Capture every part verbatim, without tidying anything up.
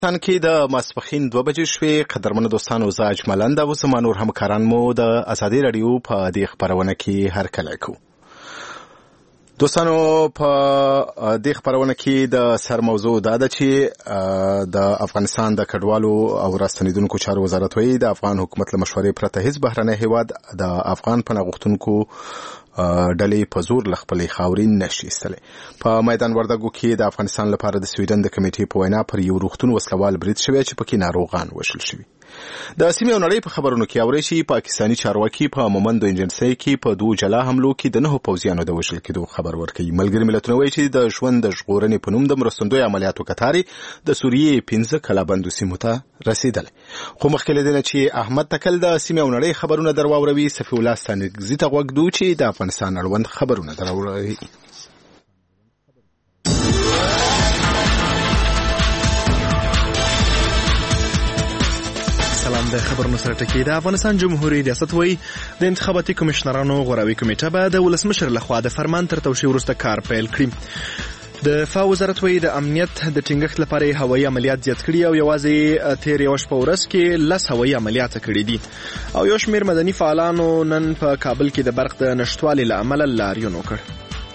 تن کې د ماسپخین دوه بجې شوې. قدرمنو دوستانو، زه اجملند او زما نور همکاران مو د ازادي رادیو په دې خپرونه کې هرکلی کوو. دوستانو، په دې خپرونه کې د سر موضوع دا ده چې د افغانستان د کډوالو او راستنیدونکو چارو وزارت وایي د افغان حکومت له مشورې پرته هیڅ بهرنی هیواد د افغان پناه غوښتونکو ډلې په زور له خپلې خاورې نشي ایستلی. په میدان وردګو کې د افغانستان لپاره د سویډن د کمیټې په وینا پر یو روغتون وسلوال برید شوی چې پکې ناروغان وژل شوي. د سیمې او نړۍ په خبرونو کې اورئ چې پاکستاني چارواکي په مومند ایجنسۍ کې په دوه جلا حملو کې د نهو پوځیانو د وژل کېدو خبر ورکوي. ملګري ملتونه وایي چې د ژوند د ژغورنې په نوم د مرستندوی عملیاتو کتارې د سوریې پنځه کلابندو سیمو ته رسېدلی. خو مخکې له دې نه چې احمد تکل د سیمې او نړۍ خبرونه در واوروي، صفي الله ستانکزي ته غوږ ږدو چې د افغانستان اړوند خبرونه در واوروي. سلام. د خبرونو سره ټکی. د افغانستان جمهوریت ریاست وایي د انتخاباتي کمشنرانو غوراوي کمیټه به د ولسمشر لخوا د فرمان تر توشیح وروسته کار پیل کړي. د دفاع وزارت وایي د امنیت د ټینګښت لپاره هوایي عملیات زیات کړي او یوازې تیر یو شپه ورځ کې لس هوایي عملیات کړي دي. او یو شمېر مدني فعالانو نن په کابل کې د برق د نشټوالي له امله لاریون وکړ.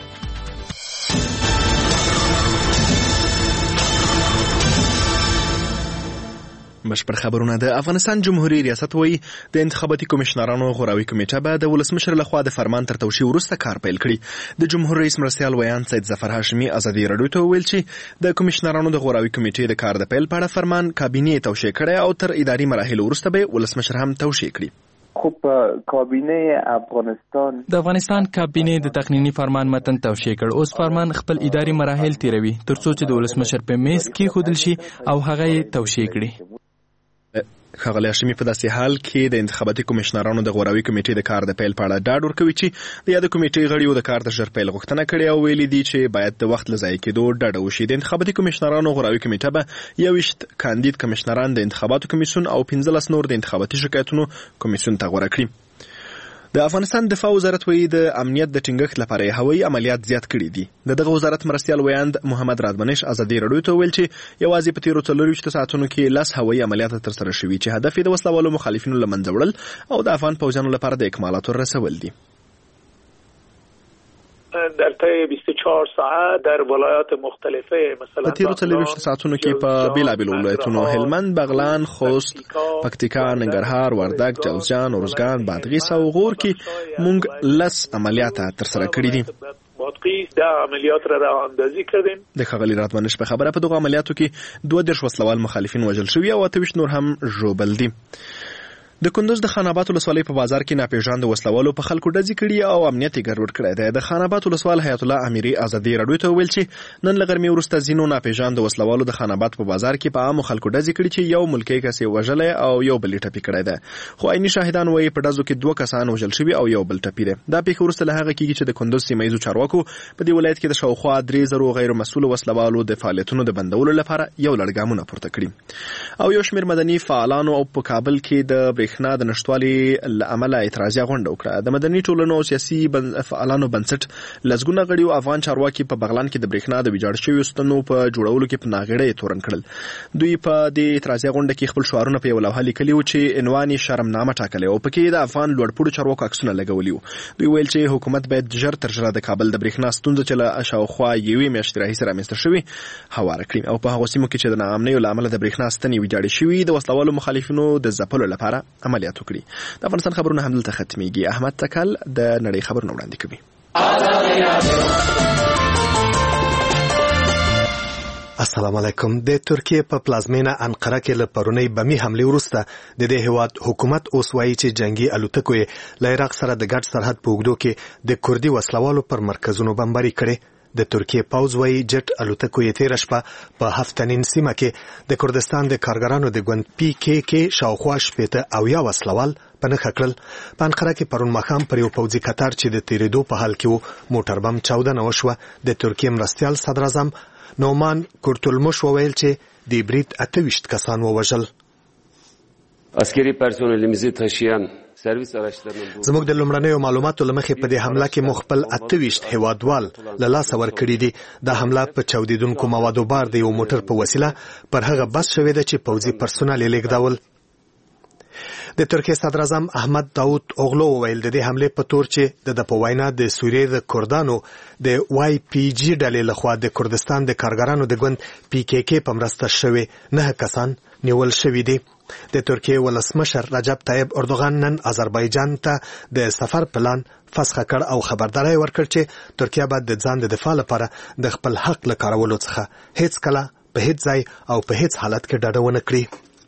بشپړ خبرونه. د افغانستان جمهوریت ریاست وایي د انتخاباتي کمشنرانو غوراوي کمیټه به د ولسمشر لخوا د فرمان تر توشیح وروسته کار پیل کړي. د جمهور رئیس مرستیال ویان سید ظفر هاشمي ازادي رادیو ته وویل چې د کمشنرانو د غوراوي کمیټې د کار د پیل په اړه فرمان کابینې توشیح کړی او تر اداري مراحلو وروسته به ولسمشر هم توشیح کړي. خب کابینه افغانستان د افغانستان کابینې د تقنینی فرمان متن توشیح کړ. اوس فرمان خپل اداري مراحل تیروي ترڅو چې د ولسمشر په میز کې خودل شي او هغه یې توشیح کړي. ښاغلی هاشمي په داسې حال کې د انتخاباتي کمشنرانو د غوراوي کمیټې د کار د پیل په اړه ډاډ ورکوي چې د یادې کمیټې غړیو د کار د ژر پیل غوښتنه کړې او ویلي دي چې باید د وخت له ضایع کېدو ډډه وشي. د انتخاباتي کمشنرانو غوراوي کمیټه به یوویشت کاندید کمشنران د انتخاباتو کمیسیون او پنځلس نور د انتخاباتي شکایتونو کمیسیون ته غوره کړي. د افغانستان دفاع وزارت وایي د امنیت د ټینګښت لپاره هوایي عملیات زیات کړي دي. د دغه وزارت مرستیال ویاند محمد رادمنش ازادي رادیو ته ویل چې یوازې په تیرو څلورویشتو ساعتونو کې لس هوایي عملیات ترسره شوي چې هدف یې د وسلوالو مخالفینو له منځه وړل او د افغان پوځیانو لپاره د اکمالاتو رسول دي. در طی بیست و چهار ساعت در ولایات مختلفه مثلا په تیرو څلورویشتو ساعتونو کې په بیلابیلو ولایتونو هلمند، بغلان، خوست، پکتیکا، ننګرهار، وردګ، جوزجان، ارزګان، بادغیس او غور کې موږ لس عملیات ترسره کړي دي. بادغیس د عملیات را راه اندازی کردیم. د ښاغلي راتمنش په خبره په دغه عملیاتو کې دوه دېرش وسلوال مخالفین وژل شوي او اته ویشت نور هم ژوبل دي. د کندوز د خان آباد ولسوالۍ په بازار کې ناپېژاندو وسلوالو په خلکو ډزې کړي او امنیت یې ګډوډ کړی دی. د خان آباد ولسوال حیات الله امیري ازادي رادیو ته وویل چې نن له غرمې وروسته ځینو ناپېژاندو وسلوالو د خان آباد په بازار کې په عامو خلکو ډزې کړي چې یو ملکي کس یې وژلی او یو بل یې ټپي کړی دی. خو عیني شاهدان وایي په ډزو کې دوه کسان وژل شوي او یو بل ټپي دی. دا پیښه وروسته له هغه کېږي چې د کندوز سیمه ییزو چارواکو په دې ولایت کې د شاوخوا درې زرو غیر مسؤلو وسلوالو د فعالیتونو د بندولو لپاره یو لړ ګامونه پورته کړي. او یو شمېر مدني فعالانو او په کابل کې د برېښنا د نشتوالي له امله اعتراضي غونډه وکړه. د مدني ټولنو او سیاسي فعالانو بنسټ لسګونه غړي او افغان چارواکي په بغلان کې د برېښنا د ویجاړ شویو ستنو په جوړولو کې په ناغېړۍ تورن کړل. دوی په دې اعتراضي غونډه کې خپل شعارونه په یو لوحه لیکلي وو چې عنوان یې شرمنامه ټاکلی او پکې د افغان لوړپوړو چارواکو عکسونه لګولي وو. دوی ویل چې حکومت باید ژر تر ژره د کابل د برېښنا ستونزه چې له شاوخوا یوې میاشتې راهیسې رامنځته شوې هواره کړي او په هغو سیمو کې چې د ناامنیو له امله د برېښنا ستنې ویجاړې شوي د وسلوالو مخالفینو د ځپلو لپاره عملیات وکړي. د افغانستان خبرونه همدلته ختمیږي. احمد تکل د نړۍ خبرونه وړاندې کوي. السلام علیکم. د ترکیه په پلازمینه انقره کې له پرونی بمي حملې وروسته د دې هیواد حکومت اوس وایي چې جنگي الوتکو یې له عراق سره د ګډ سرحد په اوږدو کې د کردي وسلوالو پر مرکزونو بمباري کړې. د ترکیه پوځ وایي جټ الوتکو یې تېره شپه په هفتنین سیمه کې د کردستان د کارګرانو د ګوند پی کې کې شاوخوا شپېته اویا وسلوال په نښه کړل. په انقره کې پرون ماښام پر یو پوځي کتار چې د تېرېدو په حال کې و موټر بم چاودنه وشوه. د ترکیه مرستیال صدراعظم نومان کورتولموش وویل چې د برید اته ویشت کسان ووژل. askeri personelimizi taşıyan زموږ د لومړنیو معلوماتو لمخې په دې حمله کې مخبل اتهویشت هیوادوال له لاسه ورکړي دي. دا حمله په چاودیدونکو موادو بار د یو موټر په وسیله پر هغه بس شوې ده چې پوځي پرسونل یې لیږدول. د ترکیه صدر اعظم احمد داود اوغلو وویل د دې حملې په تور چې د په وینا د سوریې د کردانو د وای پی جی ډلې لخوا د کردستان د کارګرانو د ګوند پی کې کې په مرسته شوې نه کسان نیول شوي دي. د ترکیه ولسمشر رجب طیب اردوغان نن آذربایجان ته د سفر پلان فسخ کړ او خبرداري ورکړ چې ترکیه به د ځان د دفاع لپاره د خپل حق لکارولو څخه هیڅ کله په هیڅ ځای او په هیڅ حالت کې ډډه ونه کړي.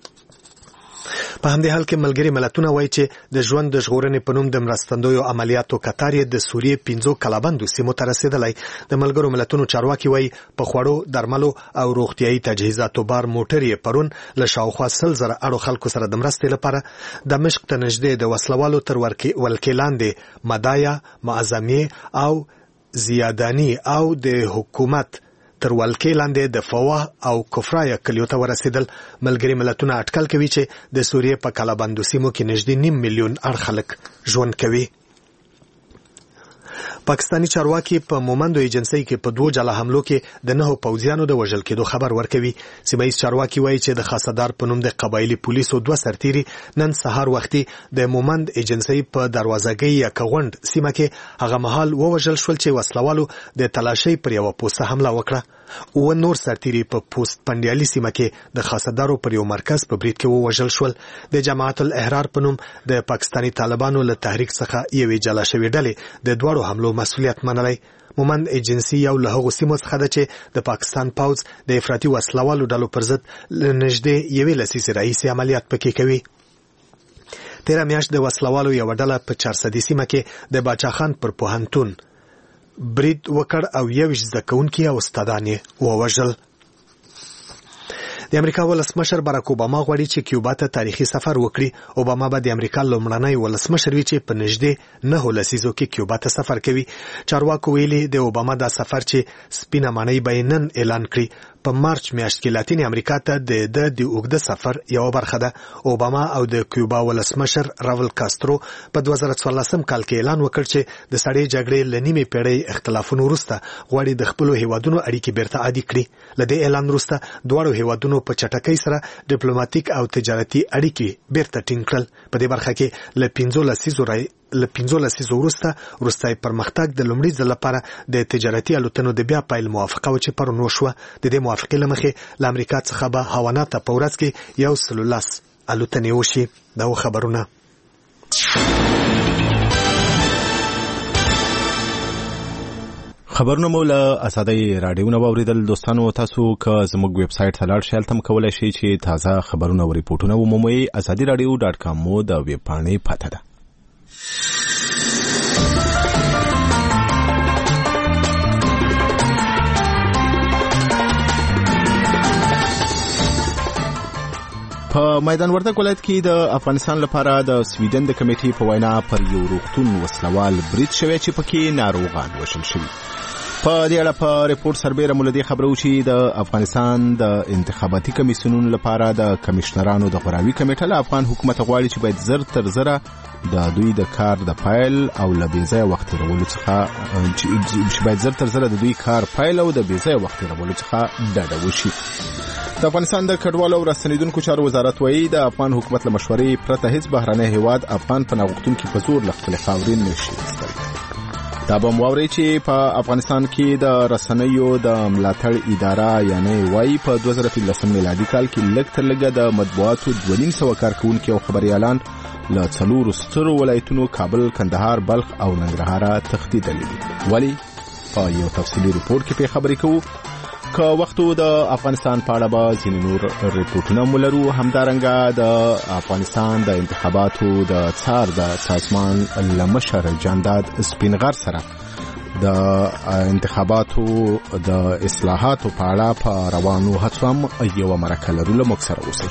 په همدې حال کې ملګري ملتونه وایي چې د ژوند د ژغورنې په نوم د مرستندویو عملیاتو کتار یې د سوریې پنځو کلابندو سیمو ته رسېدلی. د ملګرو ملتونو چارواکي وایي په خوړو، درملو او روغتیایي تجهیزاتو بار موټر یې پرون له شاوخوا سل زره اړو خلکو سره د مرستې لپاره دمشق ته نږدې د وسلوالو تر ولکې لاندې مدایا، معظمیې او زیادانی او د حکومت تر ولکې لاندې د فواه او کفرایه کلیو ته ورسېدل. ملګري ملتونه اټکل کوي چې د سوریې په کلابندو سیمو کې نږدې نیم میلیون اړ خلک ژوند کوي. پاکستانی چارواکي په مومندو ایجنسۍ کې په دوه جلا حملو کې د نهو پوځیانو د وژل کېدو خبر ورکوي. سیمایي چارواکي وایي چې د خاصدار په نوم د قبایلي پولیسو دوه سرتیري نن سهار وختي د مومند ایجنسۍ په دروازګۍ یا کغوند سیمه کې هغه مهال ووژل شول چې وسلوالو د تلاشۍ پر یوه پوسته حمله وکړه. او نور سرتیري په پوست پنډیالي سیمه کې د خاصدارو پر یو مرکز په برید کې ووژل شول. د جماعت الاحرار په نوم د پاکستانی طالبانو له تحریک څخه یوې جلا شوې ډلې د دواړو حملو مسؤلیت منلی. مومند ایجنسي یو له هغو سیمو څخه ده چې د پاکستان پوځ د افراطي وسلوالو ډلو پر ضد نږدې یوې لسیزې راهیسې عملیات پکې کوي. تېره میاشت د وسلوالو یوه ډله په چارسدي سیمه کې د باچا خان پر پوهنتون برید وکړ او یویشت زده کوونکي او استادان یې ووژل. د امریکا ولسمشر باراک اوباما غواړي چې کیوبا ته تاریخي سفر وکړي. اوباما به د امریکا لومړنی ولسمشر وي چې په نږدې نهو لسیزو کې کیوبا ته سفر کوي. چارواکو ویلي د اوباما دا سفر چې سپینه ماڼۍ به یې نن اعلان کړي په مارچ میاشت کې لاتینې امریکا ته د د د اوږده سفر یوه برخه ده. اوباما او د کیوبا ولسمشر راول کاسترو په دوه زره څوارلسم کال کې اعلان وکړ چې د سړې جګړې له نیمې پیړۍ اختلافونو وروسته غواړي د خپلو هیوادونو اړیکې بیرته عادي کړي. له دې اعلان وروسته دواړو هیوادونو په چټکۍ سره ډیپلوماټیک او تجارتي اړیکې بیرته ټینګ کړل. په دې برخه کې له پنځو لسیزو له پنځو لسیزو وروسته وروستی پرمختګ د لومړي ځل لپاره د تجارتي الوتنو د بیا پیل موافقه وه چې پرون وشوه. د دې موافقې له مخې له امریکا څخه به هاوانا ته په ورځ کې یو سل لس الوتنې وشي. دا و خبرونه. خبرونه مو له ازادۍ راډیو نه واورېدل. دوستانو تاسو که زموږ ویب سایټ ته لاړ شئ هلته هم کولی شئ چې تازه خبرونه او ریپورټونه ومومئ. ازادي راډیو ډاټ کام مو د ویب پاڼې پته ده. په میدان وردګ ولایت کې د افغانستان لپاره د سویډن د کمیټې په وینا پر یو روغتون وسلوال برید شوی چې پکې ناروغان وژل شوي. په دې اړه په ریپورت سربیره مو له دې خبره وشي د افغانستان د انتخاباتي کمیسیونونو لپاره د کمیشنرانو د غوراوي کمیټه له افغان حکومت غواړي چې باید زر تر زره د دوی د کار د پایل او له بې ځایه وخت تېرولو څخه چې باید زر تر زره د دوی کار پایل او د بې ځایه وخت تېرولو څخه ډډه وشي. د افغانستان د کډوالو او راستنیدونکو چارو وزارت وایي د افغان حکومت له مشورې پرته هیڅ بهرنی هیواد افغان پناه غوښتونکي په زور له خپلې خاورې نشي ایستلی. دا به مو واورئ چې په افغانستان کې د رسنیو د ملاتړ اداره یعنې وایي په دوه زره پنځلسم میلادي کال کې لږ تر لږه د مطبوعاتو دوه نیم سوه کارکوونکي او خبریالان له څلورو سترو ولایتونو کابل، کندهار، بلخ او ننګرهاره تښتېدلي دي. ولې؟ په یو تفصیلي ریپورټ کې پرې خبرې کوو. که وختو د افغانستان په اړه به ځینې نور ریپورټونه مو لرو. همدارنګه د افغانستان د انتخاباتو د څار د سازمان له مشر جانداد سپینغر سره د انتخاباتو د اصلاحاتو په اړه په روانو هڅو هم یوه مرکه لرو. له موږ سره اوسئ.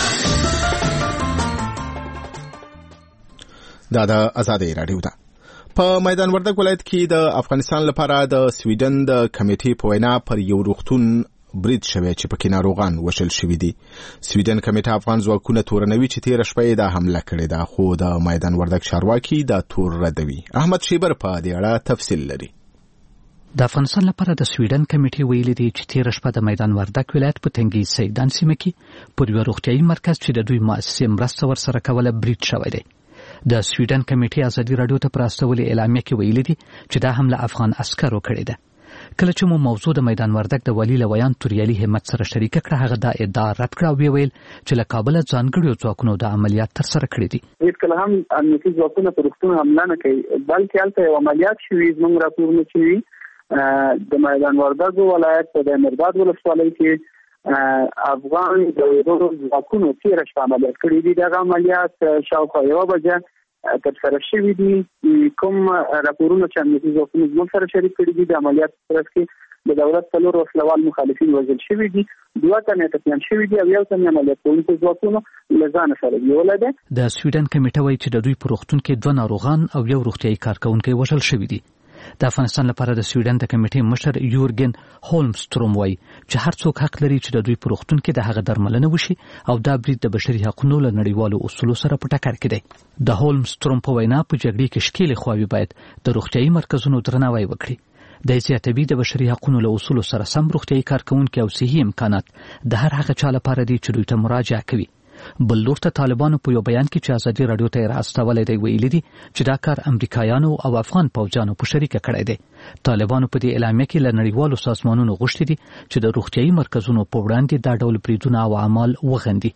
دا د ازادۍ راډیو ده. په میدان وردګ ولایت کې د افغانستان لپاره د سویډن د کمیټې په وینا پر یو روغتون برید شوی چې پکې ناروغان وشل شوي دي. سویډن کمیټه افغان ځواکونه تورنوي چې تېره شپه یې دا حمله کړې ده، خو د میدان وردګ چارواکي دا تور ردوي. احمد شیبر په دې اړه تفصیل لري. د افغانستان لپاره د سویډن کمیټې ویلي دي چې تېره شپه د میدان وردګ ولایت په تنګي سیدان سیمه کې پر یو روغتیايي مرکز چې د دوی مؤسسې مرسته ورسره کوله برید شوی دی. د سویډن کمیټې ازادي راډیو ته پر استولې اعلامیه کې ویلي دي چې دا حمله افغان عسکرو کړې ده. کله چې مو موضوع د میدان وردګ د والي لویان توریالي همت سره شریک کړه، هغه دا ادعا رد کړه او ویل چې له کابل ځانګړو ځواکونو د عملیات ترسره کړي دي. هیڅ کله هم امنیتي ځواکونه پر روغتون حمله نه کوي، بلکې هلته یو عملیات شوي زموږ راپورونه چې د میدان وردګ ولایت په د مرداد ولسوالۍ کې افغان د ځواکونو تېره شپه عملیات کړي دي. دغه عملیات شاوخوا یوه بجه ترسره شوي دي. کوم راپورونه چې امنیتي ځواکونه زموږ سره شریک کړي دي د عملیات په ترڅ کې د دولت څلور وسلوال مخالفین وژل شوي دي، دوه تنه ټپیان شوي دي او یو تن عملیات کوونکي ځواکونو له ځانه سره بیولی دی. د سویډن کمیټه وایي چې د دوی په روغتون کې دوه ناروغان او یو روغتیايي کارکوونکی وژل شوي دي. د افغانستان لپاره د سویډن د کمیټې مشر یورګن هولمستروم وایي چې هر څوک حق لري چې د دوی په روغتون کې د هغه درملنه وشي او دا برید د بشري حقوقو له نړیوالو اصولو سره په ټکر کې دی. د هولمستروم په وینا په جګړې کې ښکېلې خواوې باید د روغتیايي مرکزونو درناوی وکړي. د زیاتوي د بشري حقوقو له اصولو سره سم روغتیايي کارکوونکي او صحي امکانات د هر هغه چا لپاره دي چې دوی ته مراجعه کوي. بل لور ته طالبانو په یو بیان کې چې ازادي راډیو ته راستولې دی ویلي دي چې دا کار امریکایانو او افغان پوځیانو په شریکه کړی دی. طالبانو په دې اعلامیه کې له نړیوالو سازمانونو غوښتي دي چې د روغتیايي مرکزونو په وړاندې دا ډول بریدونه او اعمال وغندي.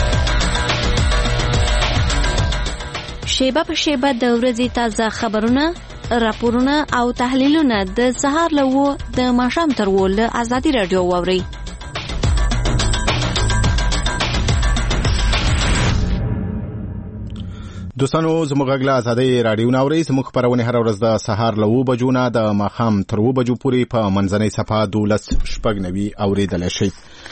شیبه په شیبه د ورځې تازه خبرونه، راپورونه او تحلیلونه د سهار له و د ماښام تر و له ازادي راډیو واورئ. دوستانو زموږ غږ له ازادۍ راډیو نه اورئ. زموږ خپرونې هره ورځ د سهار له اوه بجو نه د ماښام تر اوه بجو پورې په منځنۍ صفحه دولس شپږ نوي اورېدلی شئ.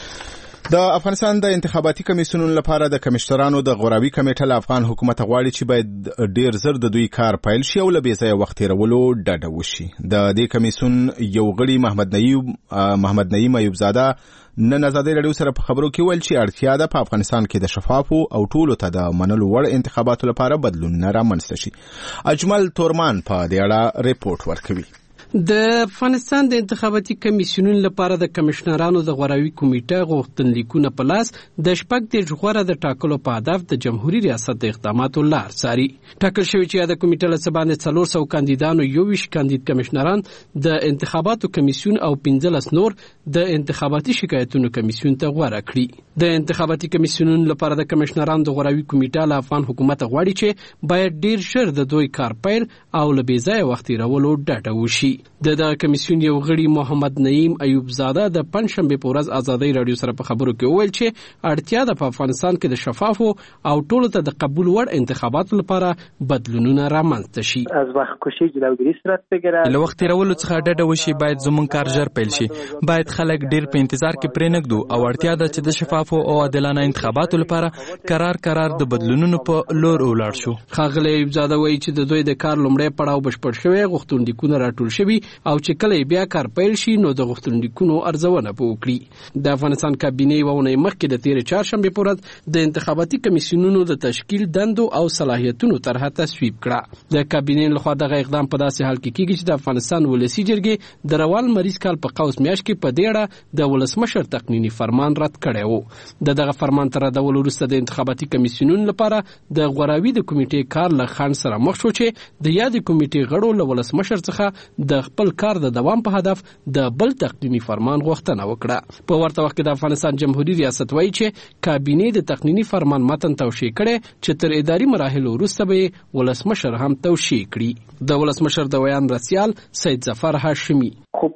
د افغانستان د انتخاباتي کمیسیونونو لپاره د کمشنرانو د غوراوي کمیټه له افغان حکومت غواړي چې باید ډیر زر د دوی کار پیل شي او له بې ځایه وخت تېرولو ډډه وشي. د دې کمیسیون یو غړي محمد نعیم محمد نعیم ایوبزاده نن ازادي راډیو سره په خبرو کې ویل چې اړتیا ده په افغانستان کې د شفافو او ټولو ته د منلو وړ انتخاباتو لپاره بدلونونه رامنځته شي. اجمل تورمان په دې اړه ریپورت ورکوي. د افغانستان د انتخاباتي کمیسیونونو لپاره د کمشنرانو د غوراوي کمیټه غوښتنلیکونه په لاس د شپږ دېرش غوره د ټاکلو په هدف د جمهوریت ریاست د اقداماتو لار څاري. ټاکل شوي چې د کمیټې له څه باندې څلور سوه کاندیدانو یوویشت کاندید کمشنران د انتخاباتو کمیسیون او پنځلس نور د انتخاباتي شکایتونو کمیسیون ته غوره کړي. د انتخاباتي کمیسیونونو لپاره د کمشنرانو د غوراوي کمیټه له افغان حکومت غواړي چې باید ډیر ژر د دوی کار پیل او له بې ځایه وخت تېرولو ډډه وشي. د دغه کمیسیون یو غړي محمد نعیم ایوبزاده د پنځشنبه په ورځ ازادي راډیو سره په خبرو کې وویل چې اړتیا ده په افغانستان کې د شفافو او ټولو ته د قبول وړ انتخاباتو لپاره بدلونونه رامنځته شي. از وخت کشی جلوگیری صورت بگیره، له وخت تېرولو څخه ډډه وشي. باید زموږ کار ژر پیل شي. باید خلک ډیر په انتظار کې پرې نږدو او اړتیا ده چې د شفافو او عادلانه انتخاباتو لپاره قرار قرار د بدلونونو په لور ولاړ شو. ښاغلی ایوبزاده وایي چې د دوی د کار لومړی پړاو بشپړ شوی، غوښتنلیکونه راټول شوي او چې کله بیا کار پیل شي نو د غوښتنلیکونو ارزونه به وکړي. د افغانستان کابینې یوه اونۍ مخکې د تېرې چهارشنبې په ورځ د انتخاباتي کمیسیونونو د تشکیل دندو او صلاحیتونو طرحه تصویب کړه. د کابینې لخوا دغه اقدام په داسې حال کې کیږي چې د افغانستان ولسي جرګې د روان مریض کال په قوس میاشت کې په دې اړه د ولسمشر تقنیني فرمان رد کړی و. د دغه فرمان تر ردولو وروسته د انتخاباتي کمیسیونونو لپاره د غوراوي د کمیټې کار له خنډ سره مخ شو چې د یادې کمیټې غړو له ولسمشر څخه د خپل کار د دوام په هدف د بل تقنیني فرمان غوښتنه وکړه. په ورته وخت کې د افغانستان جمهوریت ریاست وایي چې کابینې د تقنیني فرمان متن توشیح کړي چې تر اداري مراحلو وروسته به ولسمشر هم توشیح کړي. د ولسمشر د ویان رسیال سید ظفر هاشمی خب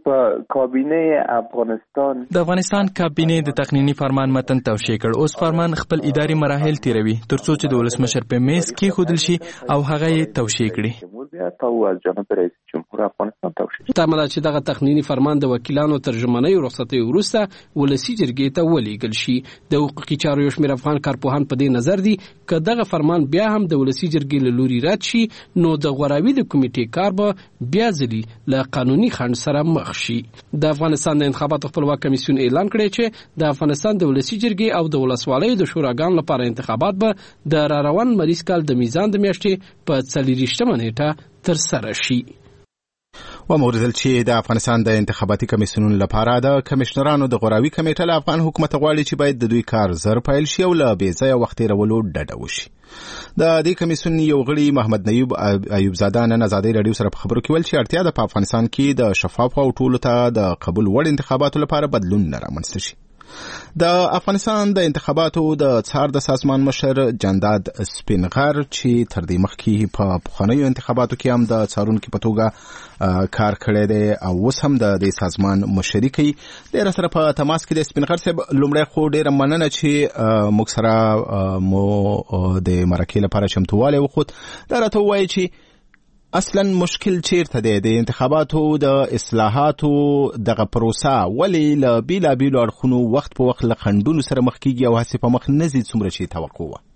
کابینه افغانستان د افغانستان کابینې د تقنیني فرمان متن توشیح کړ. اوس فرمان خپل اداري مراحل تیروي ترڅو چې د ولسمشر په میز کې خودل شي او هغه یې توشیح کړي. تا او از جانب رئیس جمهور افغانستان راتاو شي. تمه چې دغه تخنینی فرمان د وکیلانو ترجمانۍ رخصتۍ وروسته ولسی جرګې ته ولېږل شي. د حقوقي چارو یو شمېر افغان کارپوهان په دې نظر دي که دغه فرمان بیا هم د ولسی جرګې له لوري رد شي نو د غوراوي د کمیټې کار به بیا ځلي له قانوني خنډ سره مخ شي. د افغانستان د انتخاباتو خپلواک کمیسیون اعلان کړی چې د افغانستان د ولسی جرګې او د ولسوالیو د شوراګانو لپاره انتخابات به د را روان مریض کال د میزان د میاشتې په څلېرویشتمه نیټه ترسره شي. وموردل چې د افغانستان د انتخاباتي کمیسیونونو لپاره د کمشنرانو د غوراوي کمیټه له افغان حکومت غواړي چې باید د دوی کار زر پیل شي او له بې ځایه وخت تېرولو ډډه وشي. د دې کمیسیون یو غړي محمد نایب ایوب زاده نن ازادي رادیو سره په خبرو کې ویل چې اړتیا ده په افغانستان کې د شفاف او ټولو ته د قبول وړ انتخاباتو لپاره بدلون رامنځته شي. د افغانستان د انتخاباتو د څار د سازمان مشر جنداد سپینغر چې تر دې مخکې په پخوانیو انتخاباتو کې هم د څارونکي په توګه کار کړی دی او اوس هم د دې سازمان مشري کوي. ډېر سره په تماس کې د سپینغر صاحب لومړی خو ډېره مننه چې موږ سره مو د مرکې لپاره چمتووالی وښود. دا راته ووایي چې اصلا مشکل چیرته دی د انتخاباتو د اصلاحاتو دغه پروسه ولې له بیلابیلو اړخونو وخت په وخت له خنډونو سره مخ کیږي او هسې په مخ نه ځي څومره چې توقع وه؟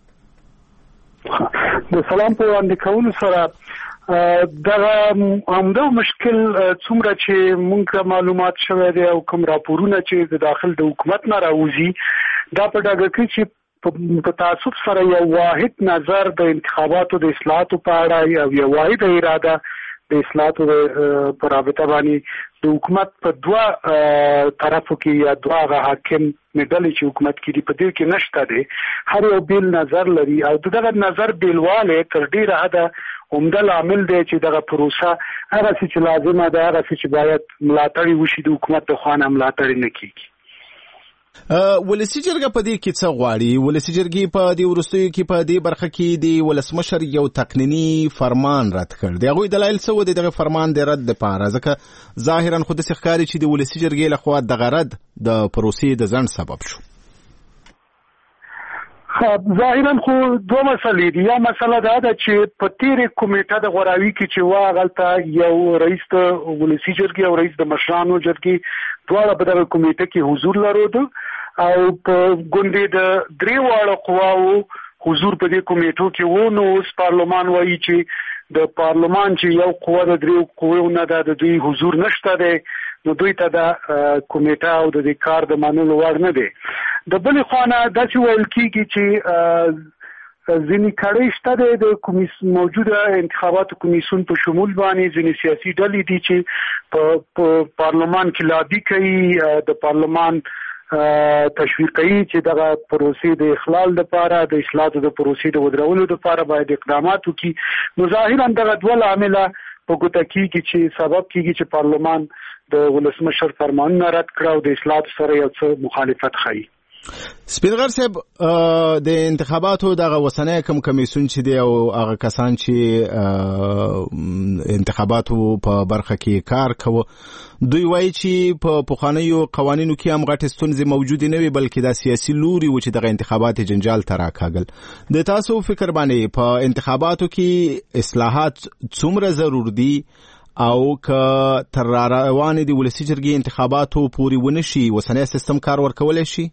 د سلام په وړاندې کولو سره دغه همدا مشکل څومره چې موږ معلومات شوی دی او کوم راپورونه چې د داخل د حکومت نه راوځي دا په ډاګه کوي چې په تعصب سره یو واحد نظر د انتخاباتو د اصلاحاتو په اړه او یو واحد اراده د اصلاحاتو په رابطه باندې د حکومت په دوه طرفو کې یا دوه حاکم مډلې چې حکومت کې دی په دې کې نشته دی. هر یو بیل نظر لري او دغه نظر بیلواله تر ډیره حده عمده عامل دی چې دغه پروسه هغه چې لازمه ده هغه چې باید ملاتړ وشي د حکومت د خوا نه ملاتړ نه کیږي. ولسی جرګه په دې کې څه غواړي؟ ولسی جرګې په دې وروستیو کې په دې برخه کې د ولسمشر یو تقنینی فرمان رد کړ. د هغوی دلایل څه و د دغه فرمان د رد لپاره؟ ځکه ظاهرا خو داسې ښکاري چې د ولسی جرګې لخوا دغه رد د پروسې د ځنډ سبب شو. ظاهرا خو دوه مسلې دي. یو مسله دا ده چې په تیرې کمیټه د غوراوي کې چې وا غلطه یو رئیس د ولسی جرګې او رئیس د مشرانو جرګې دواړه په دغه کمیټه کې حضور لرلو او په ګوندې د درې واړو قواو حضور په دې کمیټو کې وو. نو اوس پارلمان وایي چې د پارلمان چې یو قوه د درې قواو نه ده د دوی حضور نشته دی نو دوی ته د کمیټه او د کار د منلو وړ نه دی. د بلې خوا نه داسې ویل کېږي چې ځینې کړۍ شته دی د کمیسیون موجوده انتخاباتو کمیسیون په شمول باندې ځینې سیاسي ډلې دي چې په پارلمان کې لابي کوي د پارلمان تشویق کوي چې دغه پروسې د اخلال لپاره د اصلاحاتو د پروسې د ودرولو لپاره باید اقدامات وکړي. نو ظاهرا دغه دوه عامله په ګوته کېږي چې سبب کېږي چې پارلمان د ولسمشر فرمانونه رد کړه او د اصلاحاتو سره یو څه مخالفت ښیي. سپینغر صاحب د انتخاباتو دغه وسنۍ کوم کمیسیون چې دی او هغه کسان چې انتخاباتو په برخه کې کار کوي دوی وایي چې په پخوانیو قوانینو کې هم غټې ستونزې موجودې نه وي بلکې دا سیاسي لوري و چې دغه انتخابات جنجال ته راکاږل. د تاسو فکر باندې په انتخاباتو کې اصلاحات څومره ضرور دي او که تر روانې د ولسي جرګې انتخاباتو پورې ونه شي وسنۍ سیستم کار ورکولی شي؟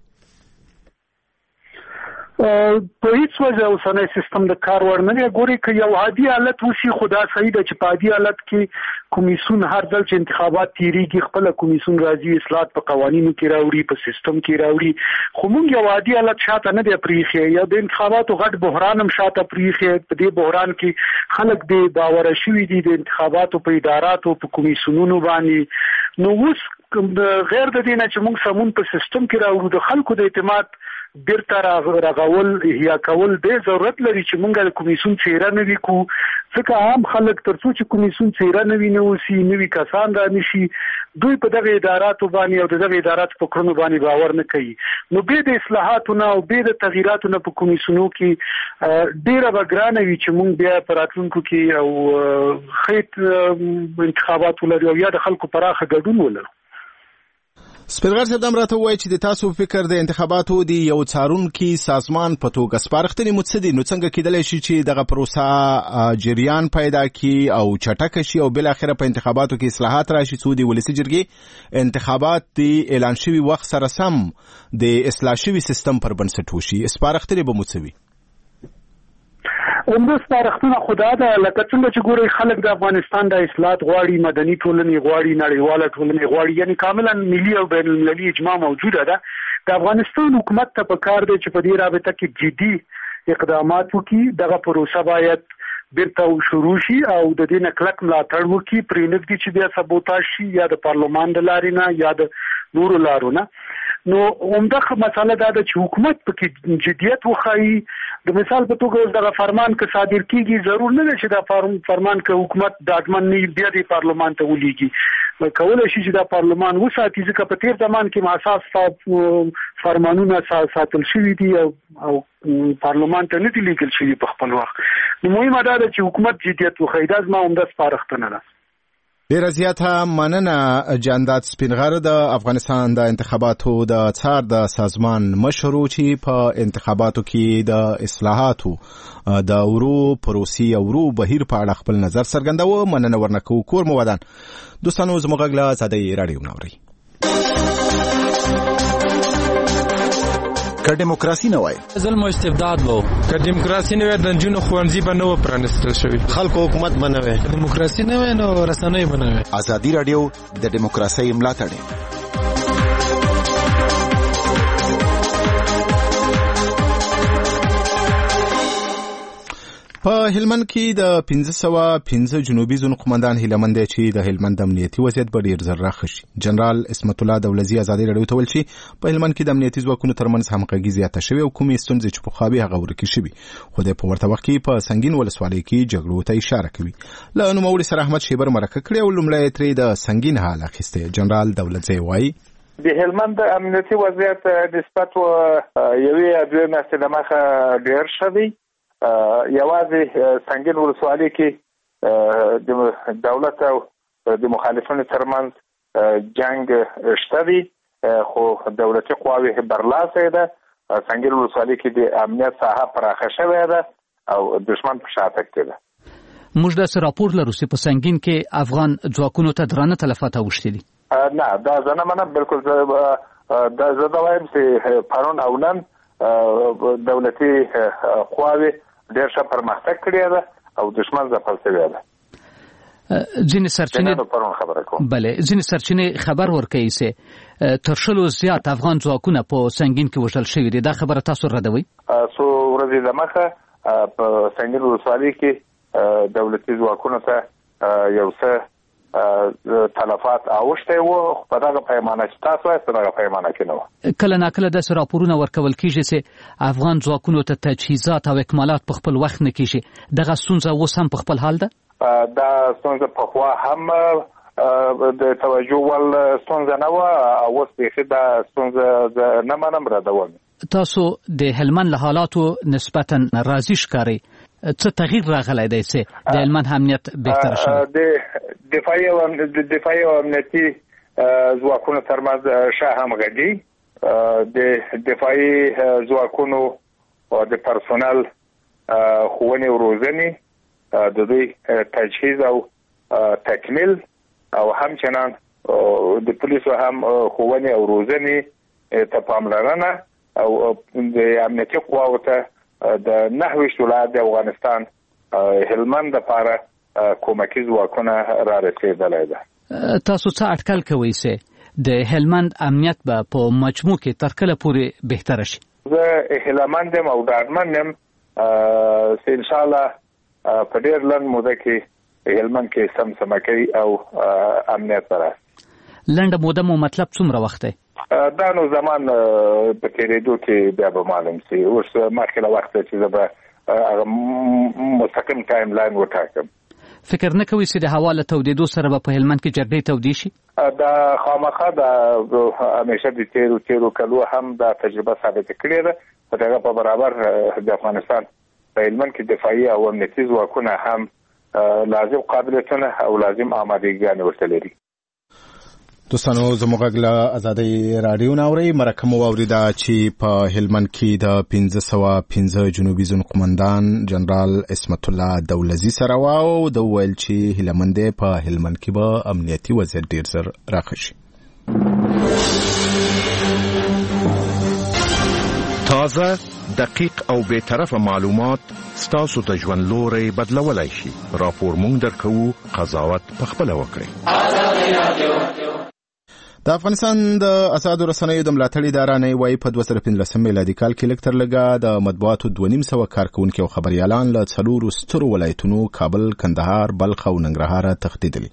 په هیڅ وجه اوسنی سیستم د کار وړ نه دی. ګورئ که یو عادي حالت وشي خو دا صحیح ده چې په عادي حالت کې کمیسیون هر ځل چې انتخابات تیریږي خپله کمیسیون راځي اصلاحات په قوانینو کې راوړي په سیستم کې راوړي. خو موږ یو عادي حالت شاته نه دی پرېښی. یو د انتخاباتو غټ بحران هم شاته پرېښی. په دې بحران کې خلک بې باوره شوي دي د انتخاباتو په اداراتو په کمیسیونونو باندې. نو اوس غیر د دې نه چې موږ سمون په سیستم کې راوړو د خلکو د اعتماد بیرته راغول احیا کول د ضرورت لري چې موږ د کمیسیون څیره نه وکړو ځکه عام خلک تر څو چې کمیسیون څیره نه وي نه اوسي نوي کسان را نشي دوی په دغه اداراتو باندې او دغه ادارات په کړنو باندې باور نه کوي. نو به د اصلاحاتو نه او به د تغییراتو نه په کمیسیونو کې ډیره وګرانه وي چې موږ بیا په راتلونکو کې او خیت انتخابات ولرو یا د خلکو پراخه ګډون ولرو. سپیرغر صاحب دم راته وایي چې د تاسو فکر د انتخاباتو د یو څارونکي سازمان په توګه سپارښتنې مو څه دي؟ نو څنګه کېدلی شي چې دغه پروسه جریان پیدا کړي او چټکه شي او بالاخره په انتخاباتو کې اصلاحات راشي څو د ولسي جرګې انتخابات د اعلان شوي وخت سره سم د اصلاح شوي سیستم پر بنسټ وشي؟ سپارښتنې به مو څه وي؟ اومده سپارښتنه خدا ده لکه څنګه چې ګوري خلک د افغانستان د اصلاحات غواړي، مدني ټولنې غواړي، نړیواله ټولنې غواړي، یعنی کاملا ملي او بین المللي اجماع موجوده ده. د افغانستان حکومت ته پکار دی چې په دې رابطه کې جدي اقدامات وکړي. دغه پروسه باید بیرته شروع شي او د دې نه کلک ملاتړ وکړي، پرې نه ږدي چې بیا سبوتاژ شي یا د پارلمان د لارې نه یا د نورو لارو نه. نو عمده مسله دا ده چې حکومت پکې جدیت وښایي. د مثال په توګه دغه فرمان که صادر کیږي ضرور نه ده چې دا فرمان که حکومت ډاډمن نه بیا د پارلمان ته ولیږي، کولی شي چې دا پارلمان وساتي، ځکه په تیر زمان کې اساس فرمانونه ساتل شوي دي او او پارلمان ته نه دي لیږل شوي په خپل وخت. نو مهمه دا ده چې حکومت جدیت وښایي. دا زما عمده سپارښتنه ده. ډیره زیاته مننه جانداد سپینغر د افغانستان د انتخاباتو د څار د سازمان مشر چې په انتخاباتو کې د اصلاحاتو د ورو پروسې او ورو بهیر په اړه خپل نظر څرګنداوه. مننه ورنکو کور مو ودان دوستانو زموږ غږ له آزادۍ راډیو نوري. که دیموکراسي نه وای ظلم او استبداد وو، که دیموکراسي نه وای د نجونو ښوونځي به نه و پرانیستل شوي، خلکو حکومت به نه وای، که دیموکراسي نه وای نو رسنۍ به نه وای. ازادي راډیو د دیموکراسۍ ملاتړ. په هلمند کې د پنځه سوه پنځه جنوبي زون قومندان هیلمند دی چې د هلمند امنیتي وضعیت به ډېر زر راښه شي. جنرال اسمت الله دولزي ازادي راډیو ته ویل چې په هلمند کې د امنیتي ځواکونو ترمنځ همغږي زیاته شوې او کومې ستونزې چې پخوا وې هغه ورکې شوي، خو دی په ورته وخت کې په سنګین ولسوالۍ کې جګړو ته اشاره کوي. له نوموړي سره احمد شیبر مرکه کړې او لومړی ترې د سنګین حال اخیستی. جنرال دولزي وایي د هلمند امنیتي وضعیت نسبت یوې یا دوې میاشتې دمخه ډېر ښه دی. یوازې سنګین ولسوالۍ کې د دولت او د مخالفینو ترمنځ جنگ شته دی، خو دولتي قواوې برلاسه ده. سنګین ولسوالۍ کې د امنیت ساحه پراخه شوې ده او دشمن په شاته کې ده. موږ داسې راپور لرو چې په سنګین کې افغان ځواکونو ته درانه تلفات اوښتي دي. نه دا زه نه منم، بلکل دا زه دا وایم چې پرون او نن دولتي قواوې ډېر ښه پرمختګ کړی ده او دشمن ځپل شوی ده. ځینې سرچینې بله ځینې سرچینې خبر ورکوي چې تر شلو زیات افغان ځواکونه په سنګین کې وژل شوي دي. دا خبره تاسو ردوئ؟ څو ورځې دمخه په سنګین ولسوالۍ کې دولتي ځواکونو ته یو څه تلفات اوښتی وو، په دغه پیمانه چې تاسو وایئ په دغه پیمانه کې نه وه. کله ناکله داسې راپورونه ورکول کېږي چې افغان ځواکونو ته تجهیزات او اکمالات په خپل وخت نه کېږي. دغه ستونزه اوس هم په خپل حال ده؟ دا ستونزه پخوا هم د توجه وړ ستونزه نه وه، اوس بیخي دا ستونزه نه منم، ردوم. تاسو د هلمند له حالاتو نسبتا راضي ښکارئ. څه تغییر راغلی دی چې د هلمند امنیت بهتر شوی؟ د دفاعي او د دفاعي او امنیتي ځواکونو ترمنځ ښه همغږي، د دفاعي ځواکونو د پرسونل ښوونې او روزنې، د دوی تجهیز او تکمیل او همچنان د پولیسو هم ښوونې او روزنې ته پاملرنه او د امنیتي قواو ته د نهه ویشت ولایت د افغانستان هلمند لپاره کومکي ځواکونه را رسېدلی ده. تاسو څه اټکل کوئ چې د هلمند امنیت به په مجموع کې تر کله پورې بهتره شي؟ زه هیلهمند یم او ډاډمن یم چې انشاءالله په ډېر لنډ موده کې هلمند کې سمسمکۍ او امنیت به راشي. لنډه موده مو مطلب څومره وخت دی؟ دا نو زمان په تېرېدو کې بیا به معلوم شي. اوس مخکې له وخته چې زه به هغه مستقیم ټایم لاین وټاکم. فکر نه کوئ چې د هوا له تودېدو سره به په هلمند کې جګړې تودې شي؟ دا خامخا دا همیشه د تیرو تیرو کلو هم دا تجربه ثابته کړې ده. په دغه په برابر د افغانستان په هلمند کې دفاعي او امنیتي ځواکونه هم لازم قابلیتونه او لازم آمادګیانې ورته لري. دوستانو زموږ غږ له ازادۍ راډیو نه اورئ. مرکه مو واورېده چې په هلمند کې د پنځه سوه پنځه جنوبي زون قمندان جنرال عصمت الله دولزي سره وه او د وویل چې هیلهمند دی په هلمند کې به امنیتي وضعیت ډېر زر راښه شي. تازه، دقیق او بېطرفه معلومات ستاسو د ژوند لوری بدلولی شي. راپور مونږ درکوو، قضاوت پخپله وکړئ. د افغانستان د اسعارو رسنیو د ملاتړ اداره نه وایي په دوه زره پنځلسم میلادي کال کې لږ تر لږه د مطبوعاتو دوه نیم سوه کارکوونکي او خبریالان له څلورو سترو ولایتونو کابل، کندهار، بلخ او ننګرهار تښتېدلي.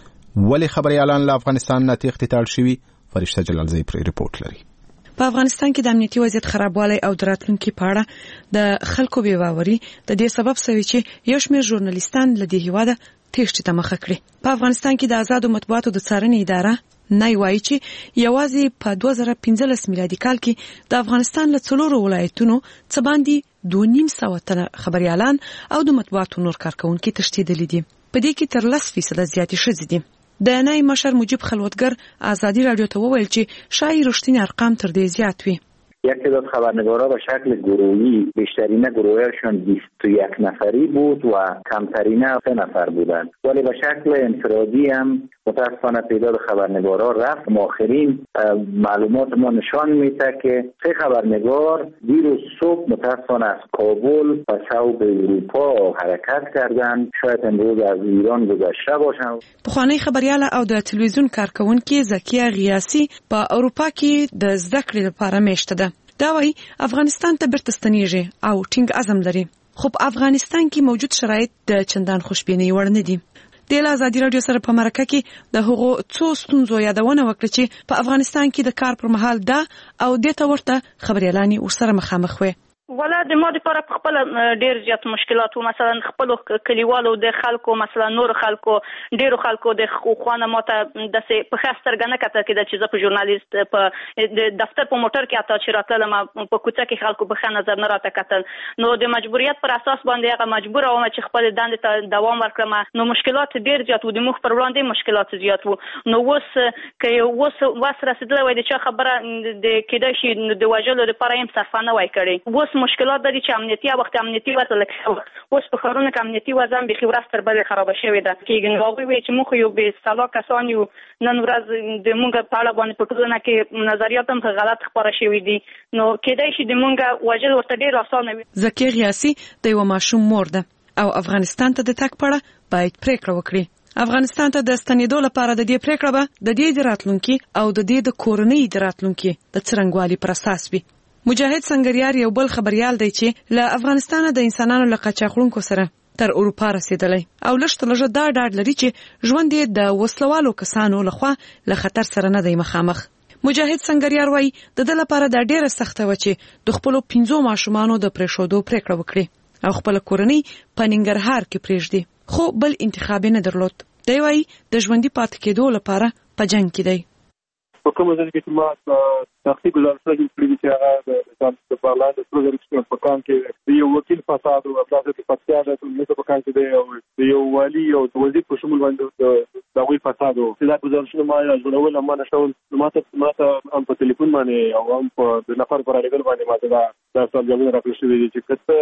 ولې خبریالان له افغانستان نه تېښتې ته اړ شوي؟ فرشته جلالزی پرې رپورټ لري. په افغانستان کې د امنیتي وضعیت خرابوالی او د راتلونکي په اړه د خلکو بې باوري د دې سبب شوی چې یو شمېر ژورنالیستان له دې هېواده تېښتې ته مخه کړي. په افغانستان کې د آزادو مطبوعاتو د څارنې اداره نه وایي چې یوازې په دوه زره پنځلس میلادي کال کې د افغانستان له څلورو ولایتونو څه باندې دوه نیم سوه تنه خبریالان او د مطبوعاتو نور کارکوونکي تښتېدلي دي. په دې کې تر لس فیصده زیاتې ښځې دي. د نای مشر مجیب خلوتگر ازادی رادیو ته وویل چې شاید رښتینی ارقام تر دې زیات وي. یک تعداد خبرنگارا به شکل گروهی، بیشترین گروهشون بیست و یک نفری بود و کمترین سه نفر بودند، ولی به شکل انفرادی هم متاسفانه تعداد خبرنگارا رفت. آخرین معلومات ما نشان میده که سه خبرنگار دیروز صبح متاسفانه از کابل و صوب اروپا حرکت کردند، شاید امروز از ایران گذشته باشند. پخوانی خبریال او د تلویزیون کارکونکي زکیه غیاسی په اروپا کې د زده کړې لپاره میشته ده. دا وایي افغانستان ته بیرته ستنیږي او ټینګ عزم لري، خو په افغانستان کې موجود شرایط د چندان خوشبینۍ وړ نه دي. د ازادي رادیو سره په مرکه کې د هغو څو ستونزو یادونه وکړه چې په افغانستان کې د کار پر مهال ده او دې ته ورته خبریالانې ورسره مخامخ وي. ولا د ما لپاره په خپل ډیر زیات مشکلات وو. مثلا خپل کلیوالو د خلکو، مثلا نور خلکو، ډیرو خلکو د خوانه ماته د په خاصتر غنه کته کې د چې په ژورنالیست په دفتر په موټر کې اته چې راتلم په کوڅه کې خلکو په خانه نظر نه راته کتل. نو د مجبوریت پر اساس باندې هغه مجبور وم چې خپل دندې ته دوام ورکړم. نو مشکلات ډیر زیات وو، د مخ پر وړاندې مشکلات زیات وو. نو اوس کې اوس واس رسیدلې وای د چا خبره د کېدای شي د وژلو لپاره هم صرفانه وای کړي. اوس مشکلات دي چې امنیتي وخت امنیتي وضع لکه اوس په خارونه کې امنیتي وضع به خبره تر بل خراب شوې ده. کېږي نو وی چې موږ یو به سلا کسان یو نن ورځ د موږ په اړه باندې په ټولنه کې نظریات هم غلط خبره شوې دي. نو کېدای شي د موږ وجل ورته ډیر اسانه وي. زکیه غیاسی د یو ماشوم مور ده او افغانستان ته د تګ پړه باید پریکړه وکړي. افغانستان ته د ستنېدو لپاره د دې پریکړه به د دې د راتلونکي او د دې د کورنۍ د راتلونکي د څرنګوالي پر اساس وي. مجاهد سنگریار یو بل خبريال دی چې له افغانستان د انسانانو له قاچاقونکو سره تر اروپا رسیدلی او لږ تر لږه دا ډاډ لري چې ژوند یې د وسلوالو کسانو لخوا له خطر سره نه دی مخامخ. مجاهد سنگریار وایي د دې لپاره دا ډیره سخته و چې د خپل پنځو ماشومانو د پرېښودو پریکړه وکړي او خپل کورنۍ په ننګرهار کې پرېږدي، خو بل انتخاب نه درلود. دی وایي د ژوندۍ پاتې کېدو لپاره په جنگ کې دی. په کومه ځای کې ما تحقیق ګزارش کړی چې هغه د پارلمان د پروژې په کان کې یو وکیل فساد او افراط په فساد د مېته په کان کې دی او یو والی او د وزیر په شمول باندې د غوي فساد او دا ګزارشونه ما جوړول ما نشول ماته ماته هم په ټلیفون باندې او هم په د نفر پر اړیکل باندې ماته دا د سال جوړ راکړل شوی دی چې کته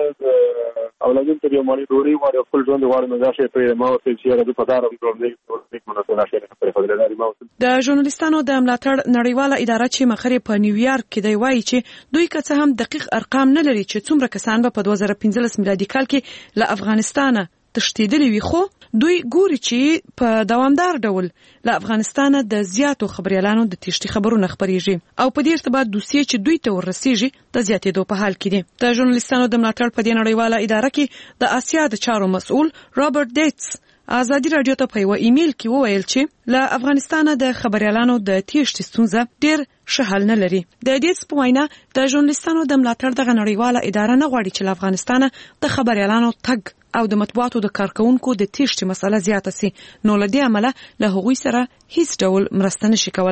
اولادین ته یو مالي ډوري واره خپل ژوند واره نه ځای په ما او چې راځي په دارم ډورني ورته نه شي په فدرالي ما د ژورنالیستانو د ملاتړ نړیواله اداره چې مخري په نیویارک کې دی وایي چې دوی که څه هم دقیق ارقام نه لري چې څومره کسان به په دوه زره پنځلس میلادي کال کې له افغانستانه تښتېدلي وي، خو دوی ګوري چې په دوامدار ډول له افغانستانه د زیاتو خبريالانو د تښتې خبرونه خبريږي او په دې ارتباط دوسیې چې دوی ته ورسیږي د زیاتېدو په حال کې دي. د ژورنالیستانو د ملاتړ په دې نړیواله اداره کې د آسیا د چارو مسؤل رابرټ ډیټس ازادي رادیو ته په یو ایمیل کې وویل چې له افغانستانه د خبريالانو د تېښتې ستونزه ډېر ښه حل نه لري. د دې په وینا د ژورنالیستانو د ملاتړ دغه نړیواله اداره نه غواړي چې له افغانستانه د خبريالانو تګ او د مطبوعاتو د کارکونکو د تېښتې مسله زیاته سي، نو له دې عمله له هغوی سره هیڅ ډول مرسته نشي کولای.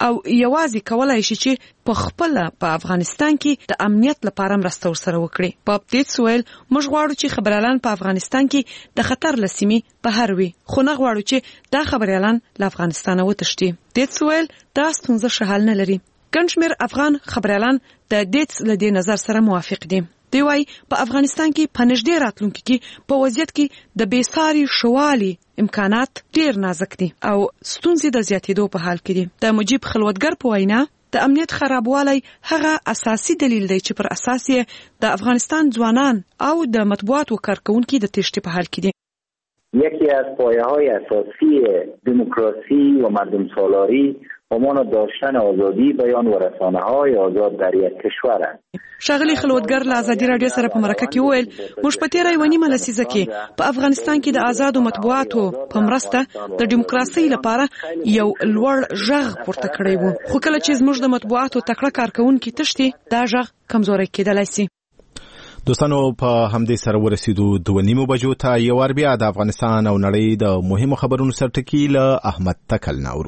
او یوازې کولای شي چې په خپل په افغانستان کې د امنیت لپاره مرسته ورسره وکړي. باب دیټس ویل موږ غواړو چې خبريالان په افغانستان کې د خطر لسیمې بهر وي، خو نه غواړو چې دا خبريالان له افغانستان وتښتي. دیټس ویل دا ستونزه شحال نه لري. ګنشمیر افغان خبريالان د دیټس له دې نظر سره موافق دي. دی وايي په افغانستان کې په نږدې راتلونکي کې په وضعیت کې د بیساري شوالي امکانات ډیر نازک دي او ستونزې د زیاتېدو په حال کې دي. د مجيب خلوتګر په وینا د امنیت خرابوالی هغه اساسي دلیل دی چې پر اساس یې د افغانستان ځوانان او د مطبوعاتو کارکونکو د تشتي په حال کې دي. یکی از پایه‌های اساسی دموکراسی و مردم سالاری همان داشتن آزادی بیان و رسانه‌های آزاد در یک کشور است. شاغلی خلوتګر له ازادي رادیو سره په مرکه کې وویل موږ په تیره یوه نیمه لسیزه کې په افغانستان کې د آزادو مطبوعاتو په مرسته د دیموکراسي لپاره یو لوړ غږ پورته کړی وو، خو کله چې زموږ د مطبوعاتو تکړه کارکونکو تشتي دا غږ کمزوري کېدلای شي. دوستانو په همدې سره ورسېدو دوه نیمو بجو ته یو وار بیا د افغانستان او نړۍ د مهمو خبرونو سرټکی له احمد تکل ناورو.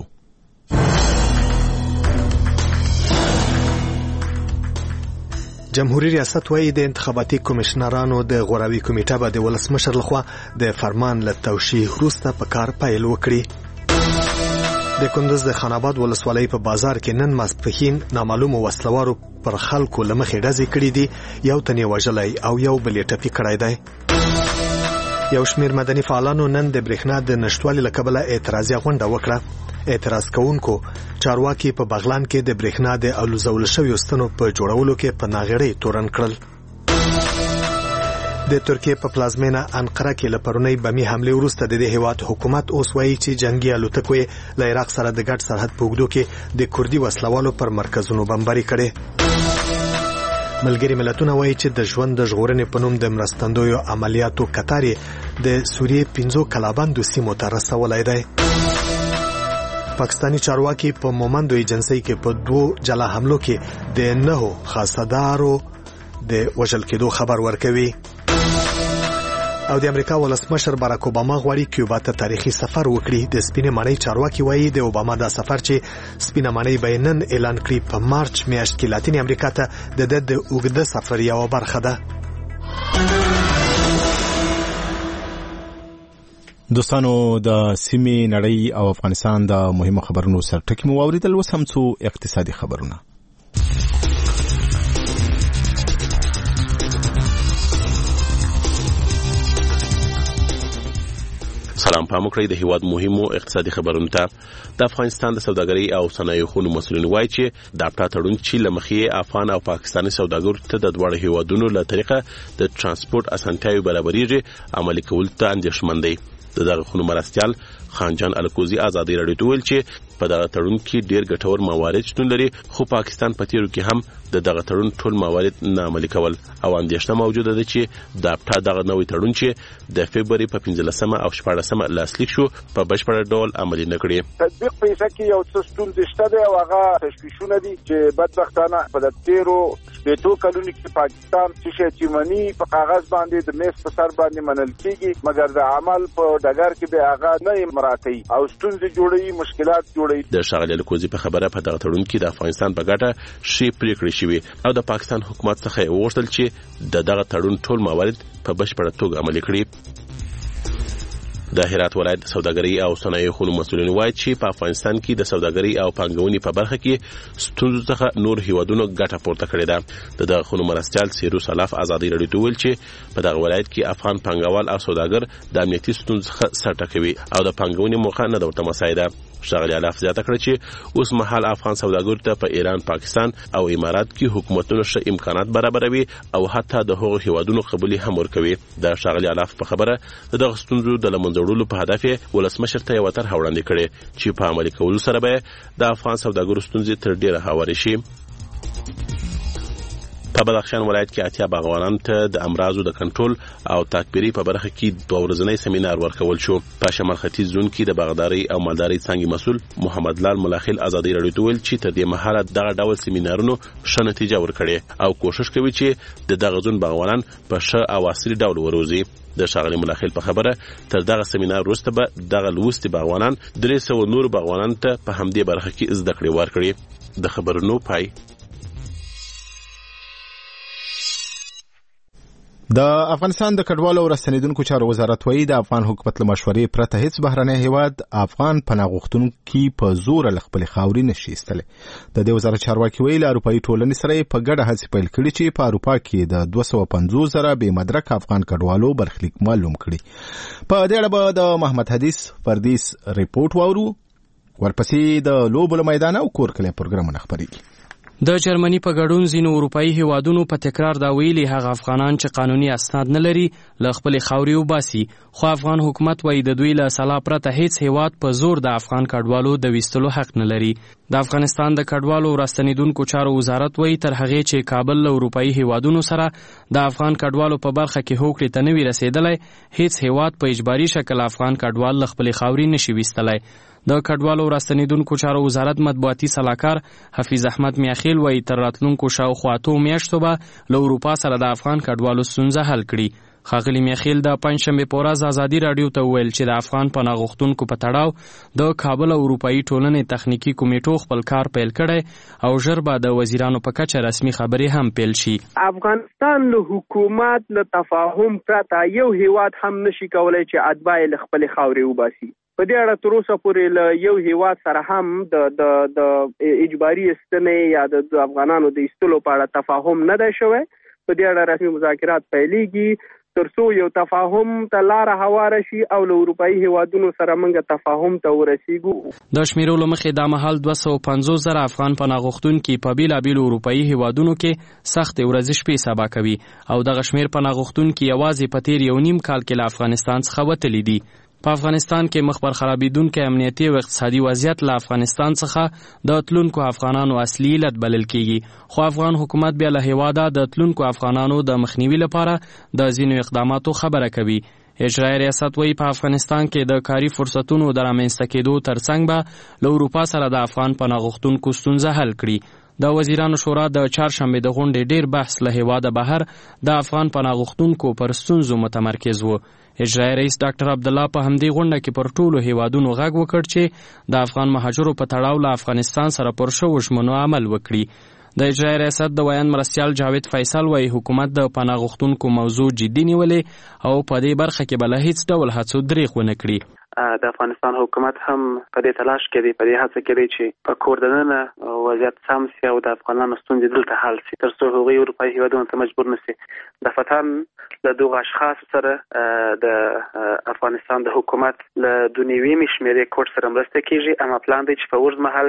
جمهوریت ریاست وايي د انتخاباتي کمیشنرانو د غوراوي کمیټه به د ولسمشر لخوا د فرمان له توشیح وروسته په کار پیل وکړي. د کندوز د خاناباد ولسوالۍ په بازار کې نن ماسپښین نامعلومو وسلوارو پر خلکو له مخې ډزې کړې دي، یو تن یې وژلی او یو بل یې ټپي کړی دی. یو شمیر مدني فعالانو نن د برېښنا د نشتوالي له کبله اعتراضي غونډه وکړه. اعتراض کوونکو چارواکي په بغلان کې د برېښنا د الوزول شویو ستنو په جوړولو کې په ناغېړۍ تورن کړل. د ترکیه په پلازمینه انقره کې له پرونۍ بمي حملې وروسته د دې هیواد حکومت اوس وایي چې جنگي الوتکو یې له عراق سره د ګډ سرحد په اوږدو کې د کردي وسلوالو پر مرکزونو بمباري کړې. ملګري ملتونه وایي چې د ژوند د ژغورنې په نوم د مرستندویو عملیاتو کتار یې د سوریې پنځو کلابندو سیمو ته رسولی دی. پاکستانی چارواکي په مومندو ایجنسۍ کې په دوو جلا حملو کې د نهو خاصدارو د وژل کېدو خبر ورکوي. او د امریکا ولسمشر باراک اوباما غواړي کیوبا ته تاریخي سفر وکړي. د سپینې ماڼۍ چارواکي وایي د اوباما دا سفر چې سپینه ماڼۍ به نن اعلان کړي په مارچ میاشت کې لاتینې امریکا ته د ده د اوږده سفر یوه برخه ده. دوستانو د سیمې نړۍ او افغانستان د مهمو خبرونو سرټکی مو واوریدل. اوس هم څو اقتصادي خبرونه. سلام پام وکړئ د هیواد مهمو اقتصادي خبرونو ته. د افغانستان د سوداګرۍ او صنایعو خونو مسؤلین وایي چې د افتا تړون چې لمخې افغان او پاکستاني سوداګرو ته د دواړو هیوادونو له طریقه د ترانسپورت اسانتیاوې برابرېږي عملي کول ته اندېښمن دی. د دغه خونو مرستیال خانجان الکوزي ازادي رادیو ته ویل چې په دغه تړون کې ډیر ګټور موارد شتون لري، خو پاکستان په تیرو کې هم د دغه تړون ټول موارد نه عملي کول او اندېښنه موجوده ده چې د افتا دغه نوې تړون چې د فبرवरी په پنځلسمه او شپاړسمه لاسلیک شو په بشپړ ډول عملي نه کړي. تطبیق په کې یو څه ستونزې شته دي او هغه تشویشونه دي چې بدبختانه په تیرو شپږو کلونو کې پاکستان چې چمنی په کاغذ باندې د میس په سر باندې منل کیږي، مګر د عمل په ډګر کې به هغه نه مراعاتي او ستونزې جوړوي، مشکلات جوړوي. د شاغلی الکوزي په خبره په دغه تړون کې د افغانستان په ګټه شی پریکړې شوې او د پاکستان حکومت څخه وغوښتل چې د دغه تړون ټول موارد په بشپړه توګه عملي کړي. د هرات ولایت د سوداګرۍ او صنایعو خونو مسؤلین وایي چې په افغانستان کې د سوداګرۍ او پانګونې په برخه کې ستونزو څخه نور هیوادونو ګټه پورته کړې ده. د دغه خونو مرستیال سیروس الاف ازادي رادیو ته ویل چې په دغه ولایت کې افغان پانګوال او سوداګر د امنیتي ستونزو څخه سر ټکوي او د پانګونې موخه نه ده ورته مساعده. شاغلی الاف زیاته کړه چې اوس مهال افغان سوداګرو ته په ایران، پاکستان او امارات کې حکومتونو ښه امکانات برابروي او حتی د هغو هیوادونو قبولي هم ورکوي. د شاغلی الاف په خبره دغه ستونزو د له منځه وړلو په هدف ولسمشر ته یوه طرحه وړاندې کړې چې په عملي کولو سره به د افغان سوداګرو ستونزې تر ډېره هوارې شي. په بدخشان ولایت کې اتیا باغوانانو ته د امراضو د کنټرول او تکبیري په برخه کې دوه ورځنی سیمینار ورکول شو. په شمال ختیځ زون کې د باغداري او مالداري څانګې مسؤل محمد لال ملاخیل ازادي رادیو ته ویل چې تر دې مهاله دغه ډول سیمینارونو ښه نتیجه ورکړې او کوشش کوي چې د دغه زون باغوانان په ښه او عصري ډول وروزي. د ښاغلي ملاخیل په خبره تر دغه سیمینار وروسته به دغه لوستي باغوانان درې سوه نورو باغوانانو ته په همدې برخه کې زده کړې ورکړي. د خبرونو پای. د افغانستان د کډوالو او راستنیدونکو چارو وزارت وایي د افغان حکومت له مشورې پرته هیڅ بهرنی هیواد افغان پناه غوښتونکي په زور له خپلې خاورې نشي ایستلی. د دې وزارت چارواکي وایي له اروپایي ټولنې سره یې په ګډه هڅې پیل کړي چې په اروپا کې د دوه سوه پنځوس زره بې مدرک افغان کډوالو برخلیک معلوم کړي. په دې اړه به د محمد حدیث فردیس ریپورت واورو. ورپسې د لوبو له میدانه او کور کلی پروګرامونه خپرېږي. د جرمني په ګډون ځینو اروپایي هیوادونو په تکرار دا ویلي هغه افغانان چې قانوني اسناد نه لري له خپلې خاورې وباسي، خو افغان حکومت وایي د دوی له سلا پرته هیڅ هیواد په زور د افغان کډوالو د ویستلو حق نه لري. د افغانستان د کډوالو او راستنیدونکو چارو وزارت وایي تر هغې چې کابل له اروپایي هیوادونو سره د افغان کډوالو په برخه کې هوکړې ته نه وي رسېدلی، هیڅ هیواد په اجباري شکل افغان کډوال له خپلې خاورې نشي ویستلی. د کډوالو او راستنیدونکو چارو وزارت مطبوعاتي سلاکار حفیظ احمد میاخیل وایي تر راتلونکو شاوخوا اتو میاشتو به له اروپا سره د افغان کډوالو ستونزه حل کړي. ښاغلي میاخیل د پنجشنبې په ورځ ازادي راډیو ته وویل چې د افغان پناه غوښتونکو په تړاو د کابل او اروپایي ټولنې تخنیکي کمیټو خپل کار پیل کړی او ژر به د وزیرانو په کچه رسمي خبرې هم پیل شي. افغانستان له حکومت له تفاهم پرته یو هیواد هم نشي کولای چې اتباع له خپل خاورې وباسي. په دې اړه تر اوسه پورې له یو هیواد سره هم د د د اجباري استنې یا د افغانانو د ایستلو په اړه تفاهم نه دی شوی. په دې اړه رسمي مذاکرات پیلېږي تر څو یو تفاهم ته لاره هواره شي او له اروپایي هیوادونو سره موږ تفاهم ته ورسیږو. د شمیرو له مخې دا مهال دوه سوه پنځوس زره افغان پناه غوښتونکي په بېلابېلو اروپایي هیوادونو کې سختې ورځې شپې سبا کوي او دغه شمیر پناه غوښتونکي یوازې په تیر یو نیم کال کې له افغانستان څخه وتلي دي. په افغانستان کې مخ پر خرابېدونکی امنیتي او اقتصادي وضعیت له افغانستان څخه د تلونکو افغانانو اصلي علت بلل کېږي، خو افغان حکومت بیا له هیواده د تلونکو افغانانو د مخنیوي لپاره د ځینو اقداماتو خبره کوي. اجرایي ریاست وایي په افغانستان کې د کاري فرصتونو د رامنځته کېدو ترڅنګ به له اروپا سره د افغان پناه غوښتونکو ستونزه حل کړي. د وزیرانو شورا د چهارشنبې د غونډې ډیر بحث له هیواده بهر د افغان پناه غوښتونکو پر ستونزو متمرکز و. اجرایي رئیس ډاکټر عبدالله په همدې غونډه کې پر ټولو هیوادونو غږ وکړ چې د افغان مهاجرو په تړاو له افغانستان سره پر شوو ژمنو عمل وکړي. د اجرایي ریاست د ویان مرستیال جاوید فیصل وایي حکومت د پناه غوښتونکو موضوع جدي نیولې او په دې برخه کې به له هیڅ ډول هڅو دریغ ونه کړي. د افغانستان حکومت هم په دې تلاش کې دی، په دې هڅه کې دی چې په کور دننه وضعیت سم شي او د افغانانو ستونزې دلته حل شي تر څو هغوی اروپایي هیوادونو ته مجبور نه شي. د فتن له دغو اشخاصو سره د افغانستان د حکومت له دوه نیوي شمېرې کوټ سره مرسته کیږي، اما پلان دی چې په اوږد مهال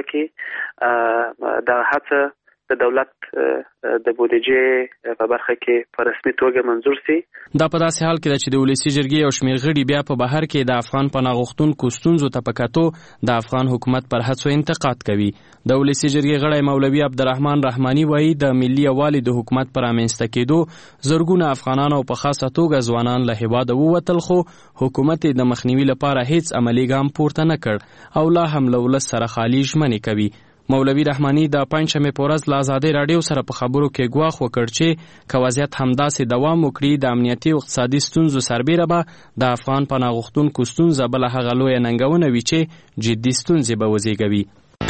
کې د هڅه د دولت د بودیجې په برخه کې په رسمي توګه منظور شي. دا په داسې حال کې ده چې د ولسي جرګې یو شمېر غړي بیا په بهر کې د افغان پناه غوښتونکو ستونزو ته په کتو د افغان حکومت پر هڅو انتقاد کوي. د ولسي جرګې غړی مولوي عبدالرحمن رحماني وایي د ملي یووالي د حکومت پر رامنځته کېدو زرګونه افغانان او په خاصه توګه ځوانان له هېواده ووتل، خو حکومت د مخنیوي لپاره هیڅ عملي ګام پورته نه کړ او لا هم له ولس سره خالي ژمنې کوي. مولوي رحماني د پنجشنبې په ورځ له ازادۍ راډیو سره په خبرو کې ګواښ وکړ چې که وضعیت همداسې دوام وکړي د امنیتي او اقتصادي ستونزو سربیره به د افغان پناه غوښتونکو ستونزه بله هغه لویه ننګونه وي چې جدي ستونزې به وزېږوي.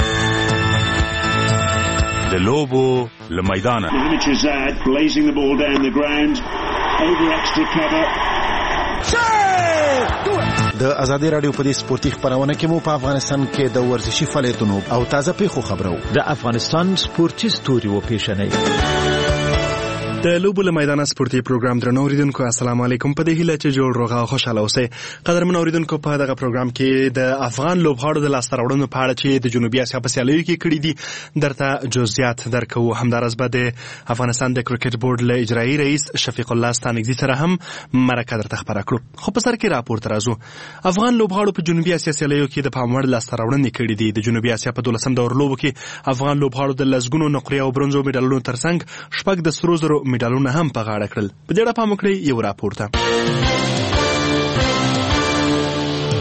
د لوبو له میدانه د ازادي راډیو په دې سپورتي خبرونه کې مو په افغانستان کې د ورزشي فعالیتونو او تازه پیښو خبرو د افغانستان سپورتي ستوري و پیښنې د لوبو له میدانه سپورتي پروګرام درنو اوریدونکو السلام علیکم. په دې هیله چې جوړ روغه او خوشاله اوسئ. قدرمن اوریدونکو په دغه پروګرام کې د افغان لوبغاړو د لاسته راوړنو په اړه چې د جنوبي اسیا په سیالیو کې کړي دي درته جزئیات درکو. همدارس به د افغانستان د کرکټ بورډ له اجرایي رئیس شفیق الله ستانکزي سره هم مرکه درته خبره کړو. خو په سر کې راپور ته راځو. افغان لوبغاړو په جنوبي اسیا سیالیو کې د پام وړ لاسته راوړنې کړي دي. د جنوبي اسیا په دولسم دور لوبو کې افغان لوبغاړو د لسګونو نقرې او برونزو میډالونو ترڅنګ شپږ د سرو زرو میډالونه هم په غاړه کړل. په دې اړه پام وکړئ یو راپور ته.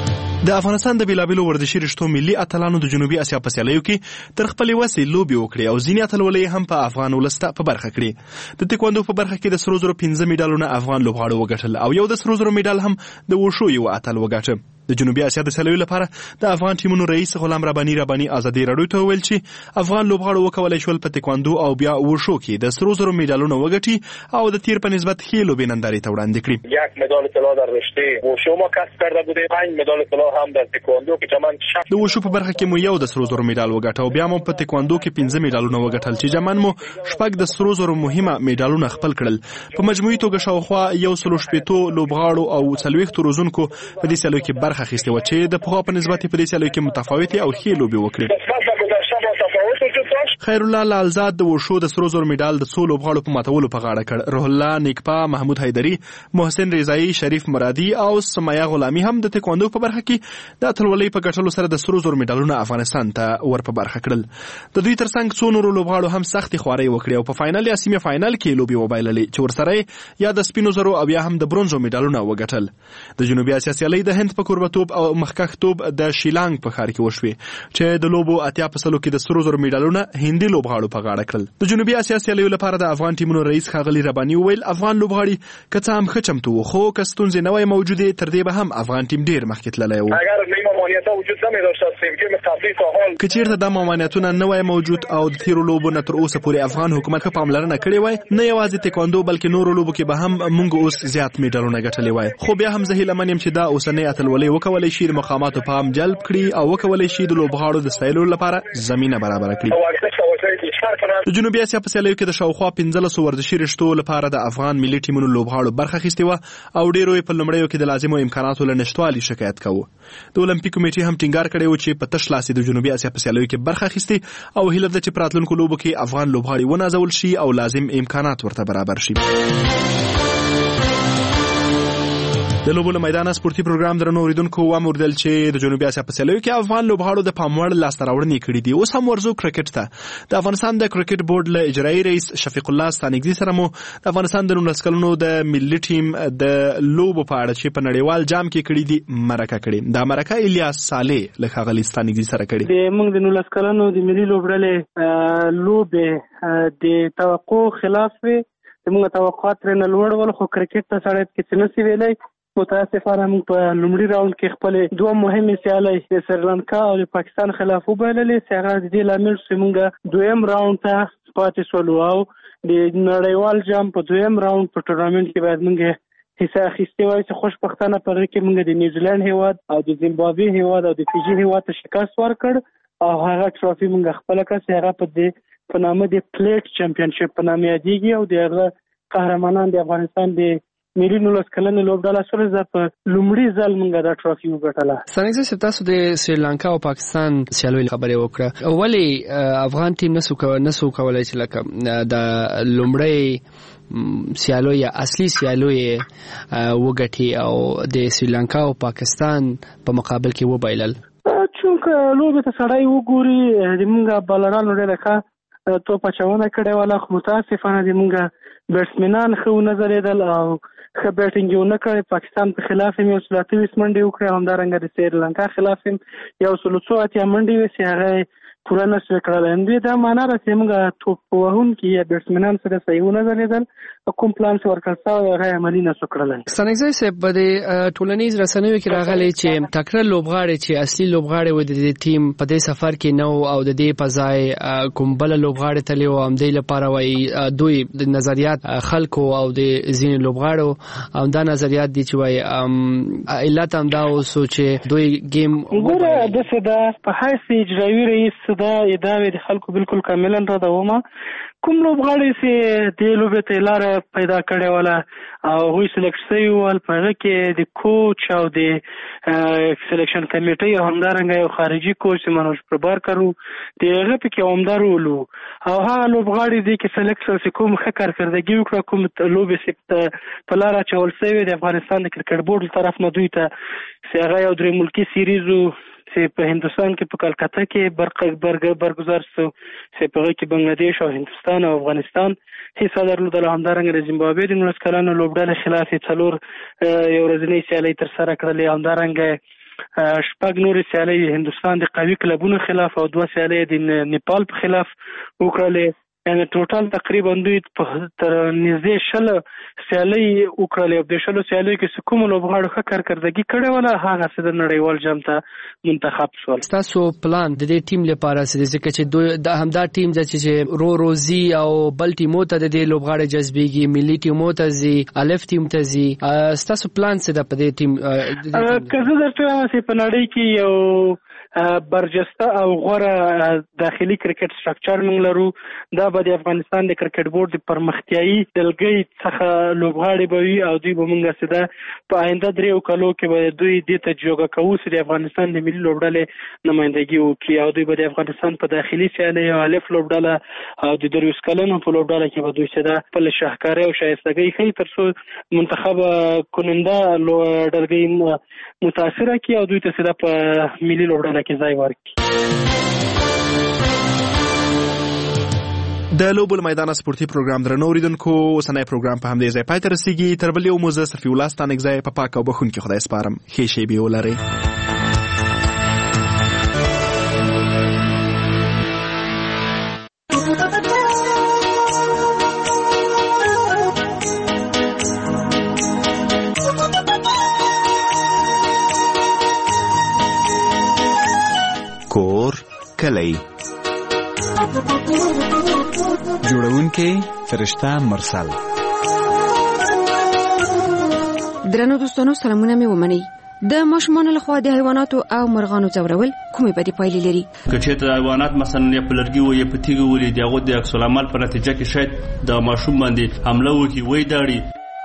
د افغانستان د بیلابیلو ورزشي رشتو ملي اتلانو د جنوبي اسیا په سیالیو کې تر خپلې وسې لوبې وکړې او ځینې اتلولۍ هم په افغان ولس ته په برخه کړې. د تکواندو په برخه کې د سرو زرو پنځه میډالونه افغان لوبغاړو وګټل او یو د سرو زرو میډال هم د وشو یو اتل وګاټه. د جنوبي اسیا د سیالیو لپاره د افغان ټیمونو رئیس غلام رباني رباني ازادي راډیو ته ویل چې افغان لوبغاړو وکولای شول په تکواندو او بیا وشو کې د سرو زرو میډالونه وګټي او د تیر په نسبت ښې لوبې نندارې ته وړاندې کړي. یک مدال طلا در رشته وشو ما کسب کرده بودیم، پنج مدال طلا هم در تکواندو که جمعاً شش. د وشو په برخه کې مو یو د سرو زرو میډال وګټه او بیا مو په تکواندو کې پنځه میډالونه وګټل چې جمعاً مو شپږ د سرو زرو مهمه میډالونه خپل کړل. په مجموعي توګه شاوخوا یو سل شپېته لوبغاړو او څلوېښتو روزونکو په دې سیالیو کې برخه اخیستې وه چې د پخوا په نسبت په دې سیالیو کې متفاوتې او ښې لوبې وکړې. خیر الله لالزاد د وشو د سرو زرو میډال د څو لوبغاړو په ماتولو په غاړه کړ. روح الله نیکپا، محمود حیدری، محسن رضایی، شریف مرادي او سمیا غلامی هم د تکواندو په برخه کې د اتلولۍ په ګټلو سره د سرو زرو میډالونه افغانستان ته ور په برخه کړل. د دوی ترڅنګ څو نورو لوبغاړو هم سختې خوارۍ وکړې او په فاینل یا سیمه فاینل کې لوبې وبایللې چې ورسره یا د سپینو زرو او یا هم د برونزو میډالونه وګټل. د جنوبي اسیا سیالۍ د هند په کوربتوب او مخکښتوب د شیلانګ په ښار کې وشوې چې د لوبو اتیا په سلو کې د سرو زرو میډالونه هندي لوبغاړو په غاړه کړل. د جنوبي اسیا سیالیو لپاره د افغان ټیمونو رئیس ښاغلي رباني وویل افغان لوبغاړي که څه هم ښه چمتو وو خو که ستونزې نه وای موجودې تر دې به هم افغان ټیم ډېر مخکې تللی و. که چیرته دا ممانعتونه نه وای موجود او د تیرو لوبو نه تر اوسه پورې افغان حکومت ښه پاملرنه کړې وای نه یوازې تکواندو بلکې نورو لوبو کې به هم موږ اوس زیات میډالونه ګټلي وای. خو بیا هم زه هیله من یم چې دا اوسنۍ اتلولۍ وکولی شي د مقاماتو پام جلب کړي او وکولی شي د لوبغاړو د ستایلو لپاره زمینه برابره کړي. د جنوبي اسیا په سیالیو کې د شاوخوا پنځلسو ورزشي رشتو لپاره د افغان ملي ټیمونو لوبغاړو برخه اخیستې وه او ډېرو یې په لومړیو کې د لازمو امکاناتو له نشتوالي شکایت کوه. د اولمپیک کمیټې هم ټینګار کړی و چې په تش لاس د جنوبي اسیا په سیالیو کې برخه اخیستې او هیله ده چې په راتلونکو لوبو کې افغان لوبغاړي ونازول شي او لازم امکانات ورته برابر شي. د لوبو له میدانه سپورتي پروګرام درنو اوریدونکو واموردل چې د جنوبي اسیا په سیالیو کې افغان لوبغاړو د پام وړ لاسته راوړنې کړې دي. اوس هم ورځو کرکټ ته. د افغانستان د کرکټ بورډ له اجرایي رئیس شفیق الله ستانګزي سره مو د افغانستان د نولس کلونو د ملي ټیم د لوبو په اړه چې په نړیوال جام کې کړي دي مرکه کړې. دا مرکه الیاس صالح له ښاغلي ستانګزي سره کړې. د موږ د نولس کلونو د ملي لوبډلې لوبې د توقع خلاف وي. موږ توقعات ترې نه لوړ ول خو کرکټ ته سړی کې څه نشي ویلی. متاسفانه موږ په لومړي راوند کې خپل دوه مهمې سیالۍ د سریلانکا او د پاکستان خلاف وبایللې چې هغه د دې لامل چې موږ دویم راوند ته پاتې شولو او د نړیوال جام په دویم راوند په ټورنمنټ کې باید موږ حصه اخیستې وای چې خوشبختانه په هغه کې موږ د نیوزیلند هیواد او د زیمبابوې هیواد او د فیجي هیواد ته شکست ورکړ او هغه ټرافي موږ خپل کړ. هغه په دې په نامه د پلیټ چمپیونشپ په نامه یادېږي او د هغه قهرمانان د افغانستان د ملي نولس کلنې لوبډله سره زه په لومړي ځل موږ دا ټرافي وګټله. ستانګزي صاحب تاسو د سریلانکا او پاکستان سیالیو خبرې وکړه. ولې افغان ټیم نسو نسو کولای چې لکه د لومړی سیالو یا اصلي سیالو وګټي او د سریلانکا او پاکستان په مقابل کې وبایلل؟ چونکه لوبې ته سړی وګوري د موږ بالرانو ډېره ښه توپ اچونه کړې وله خو متاسفانه د موږ بیټسمنان ښه ونه ځلېدل او ښه بیټینګ یې ونه کړی. پاکستان په خلاف هم یو سل اته ویشت منډې وکړې، همدارنګه د سریلانکا خلاف هم یو سل څو اتیا منډې وې چې هغه پوره نشوې کړلی. همدې دا معنا ده چې موږ توپ وهونکي یا بیټسمنان سره صحیح ونه ځلېدل، کوم پلان چې ورکړل شوی هغه یې عملي نشو کړلی. ستانګزي صاحب په دې ټولنیز رسنیو کې راغلی چې ټاکره لوبغاړی چې اصلي لوبغاړی و د دې ټیم په دې سفر کې نه و او د دې په ځای کوم بله لوبغاړی تللی و. همدې لپاره وایي دوی د نظریات خلکو او د ځینې لوبغاړو همدا نظریات دي چې وایي علت همدا اوس چې دوی ګیم ګوره داسې ده په حیث اجرایي رئیس دا ادعاوې د خلکو بالکل کاملا ردومه. کوم لوبغاړي چې دې لوبې ته لاره پیدا کړې وله او هغوی سلیکټ شوي ول په هغه کې د کوچ او د سلیکشن کمیټۍ او همدارنګه یو خارجي کوچ منوج پربارکر و د هغه پکې عمده رول و او هغه لوبغاړي دې کې سلیکټ شول چې کوم ښه کارکردګي وکړه کوم لوبې چې په لاره اچول شوې د افغانستان د کرکټ بورډ له طرف نه دوی ته چې هغه یو درې ملکي سیریز و چې په هندوستان کې په کلکته کې برگزار شو چې په هغه کې بنگلادیش او هندوستان او افغانستان حصه درلودله. همدارنګه د زیمبابوې د نولس کلنو لوبډلې خلاف یې څلور یو ورځنۍ سیالۍ ترسره کړلې. همدارنګه شپږ نورې سیالۍ هندوستان د قوي کلبونو خلاف او دوه سیالۍ د نیپال په خلاف وکړلې. یعنی ټوټال تقریبا دوی تر نږدې شل سیالۍ وکړلې او د شلو سیالیو کې کوم لوبغاړو ښه کارکردګي کړې وله هغه څه د نړیوال جام ته منتخب شول. ستاسو پلان د دې ټیم لپاره څه دی ځکه چې دوی د همدا ټیم چې رو روزي او بل ټیمو ته د دې لوبغاړي جذبېږي، ملي ټیمو ته ځي، الف ټیم ته ځي، ستاسو پلان څه ده په دې ټیم؟ که زه درته وایم چې په نړۍ کې یو برجسته او غوره داخلي کرکټ سټرکچر موږ لرو. دا به د افغانستان د کرکټ بورډ د پرمختیایي دلګۍ څخه لوبغاړي به وي او دوی به موږ څه ده په آینده دریو کلو کې به دوی دې ته جوګه کوو چې د افغانستان د ملي لوبډلې نمایندګي وکړي او دوی به د افغانستان په داخلي سیالۍ او الف لوبډله او د دریوس کلنو په لوبډله کې به دوی څه ده خپل شاهکاري او شایستګۍ ښیي تر څو منتخب کننده ډلګۍ متاثره کړي او دوی ته څه ده په ملي لوبډله کې ځای ورکړي. د لوبل میدان سپورتي پروګرام درنو اوریدونکو اوسنۍ پروګرام په همدې ځای پای ته رسیږي. تر بل یو موزه صفي الله ستانک ځای په پاک او بخونکي خدای سپارم. ښې شېبې ولرئ. کور کلی جوړونکي فرشته مرسل. درنو دوستانو سلامونه مې ومنئ. د ماشومانو لخوا د حیواناتو او مرغانو ځورول کومې بدې پایلې لري؟ که چېرته حیوانات مثلا یا په لرګي وي یا په تیږه ولي د هغو د عکس العمل په نتیجه کې شاید د ماشوم باندې حمله وکړي، وی داړي.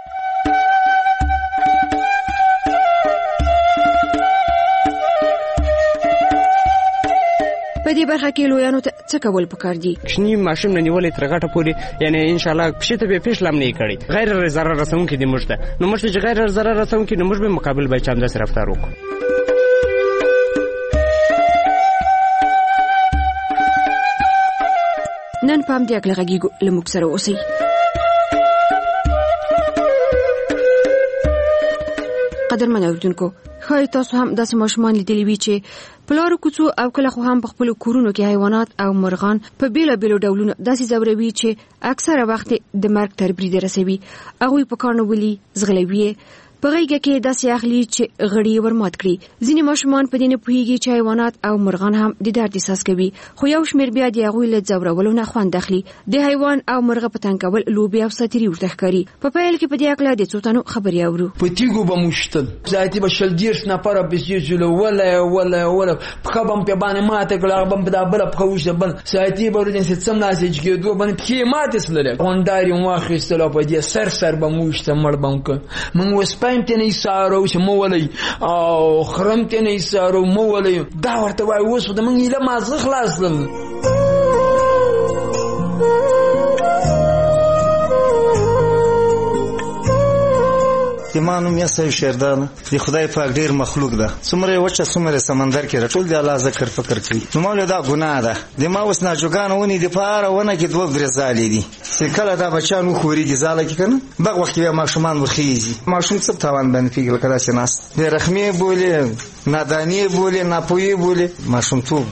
په دې برخه کې لویانو ته څه کول پکار دي؟ کوچني ماشوم نه نیولې تر غټه پورې، یعنی ان شاء الله پښې ته به فشل هم نه کړي، غیر ضرر رسونکي دي موږ ته. نو موږ چې غیر ضرر رسونکي نو موږ به مقابل به چم داسې رفتار وکړو. نن پام دې اکل غږیږو لموږ سره اوسئ. قدرمن اوریدونکو، ښایي تاسو هم داسې ماشومان لیدلي وي چې په لارو کوڅو او کله خو هم په خپلو کورونو کې حیوانات او مرغان په بېلابېلو ډولونو داسې ځوروي چې اکثره وخت د مرګ تر بریده رسوي. هغوی په کاڼو ولي، ځغلوي یې، په غېږه کې داسې اخلي چې غړي یې ورمات کړي. ځینې ماشومان په دې نه پوهېږي چې حیوانات او مرغان هم د درد احساس کوي، خو یو شمېر بیا د هغوی له ځورولو نه خوند اخلي. د حیوان او مرغه په تنګ کول لوبې او ساتیري ورته ښکاري. په پیل کې په دې هکله د څو تنو خبرې اورو. په تیږو به مو شتل، ذاتي به شل دېرش نفره پسې ځلو، وله وله وله پښه به م پې باندې ماته کړه، هغه به م په دا بله پښه وشته، بل ساعتي به ورځ چې څه ناسې چې کېدو باندې پښې یې ماتې سللې، غونډارې م واخېستل او په دې سر سر به مو وشته، مړ به م کړ. موږ وسپایم ته نه ایسارو چې مو ولئ او خرم ته نه ایسارو مو ولئ. دا ورته وایي اوس خو د موږ ایله مازغه خلاص کړل. زما نوم یاسر شیردان دی. خدای پاک ډیر مخلوق ده، څومره وچه څومره سمندر کې راټول دی الله ذکر فکر کوي. نو مولوی دا ګناه ده. د ما اوس ناجوګان ونی د پاره ونه کې دوه برزالې دي چې کله دا بچان وخوريږي زاله کې کنه بغ وخت به ماشومان ورخیږي. ماشوم څه تاوان باندې پیګل کړه چې ناس د رحمي بوله نادانی بوله ناپوی بوله ماشوم توب.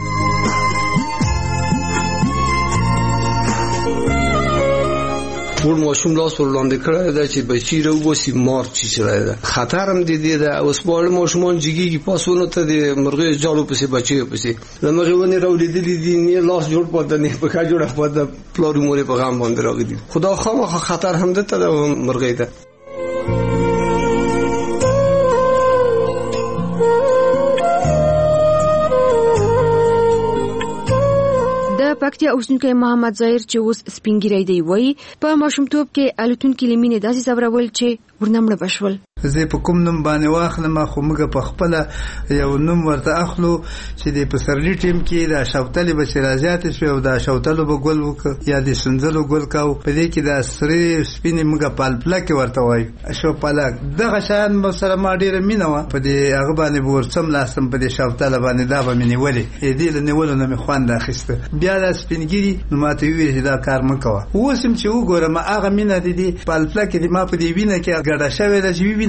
ټول ماشوم لاس ورلاندې کړی دا چې بچی راوباسي مار چې چلی ده، خطر هم د دې ده. اوس واړه ماشومان جګېږي پاسونو ته د مرغیو جالو پسې بچیو پسې له مغې ونې راولېدلي دي، نه لاس جوړ پاته نه پښه جوړه پاته، پلار مور یې په غم باندې راغلي. خدا خامخا خطر هم دته ده مرغۍ ته. پکتیا اوسنکی محمد ظاهر چې اوس سپینګیری دی وایي په ماشومتوب کې الوتونکي له مینې داسې ځورول چې ورنه مړه به شول. زه په کوم نوم باندې واخلم، خو موږ په خپله یو نوم ورته اخلو چې د پسرلي ټیم کې د شوتلې به چې رازیاتې شوې او د شوتلو به ګل وکړه یا د سنځلو ګل کوو. په دې کې د سرې سپینې موږ پالپلکې ورته وایو، شوپلک. دغه شیان به سره ما ډېره مینه وه، په دې هغه باندې به ورڅم لاستم، په دې شوتله باندې دا به مې نیولې، دې له نیولو نه مې خوند اخیسته. بیا دا سپینګیري نو ماته وویل چې دا کار مه کوه. اوس هم چې وګورم هغه مینه د دې پالپلکې د ما په دې وینه کې ګډه شوې ده چې وینه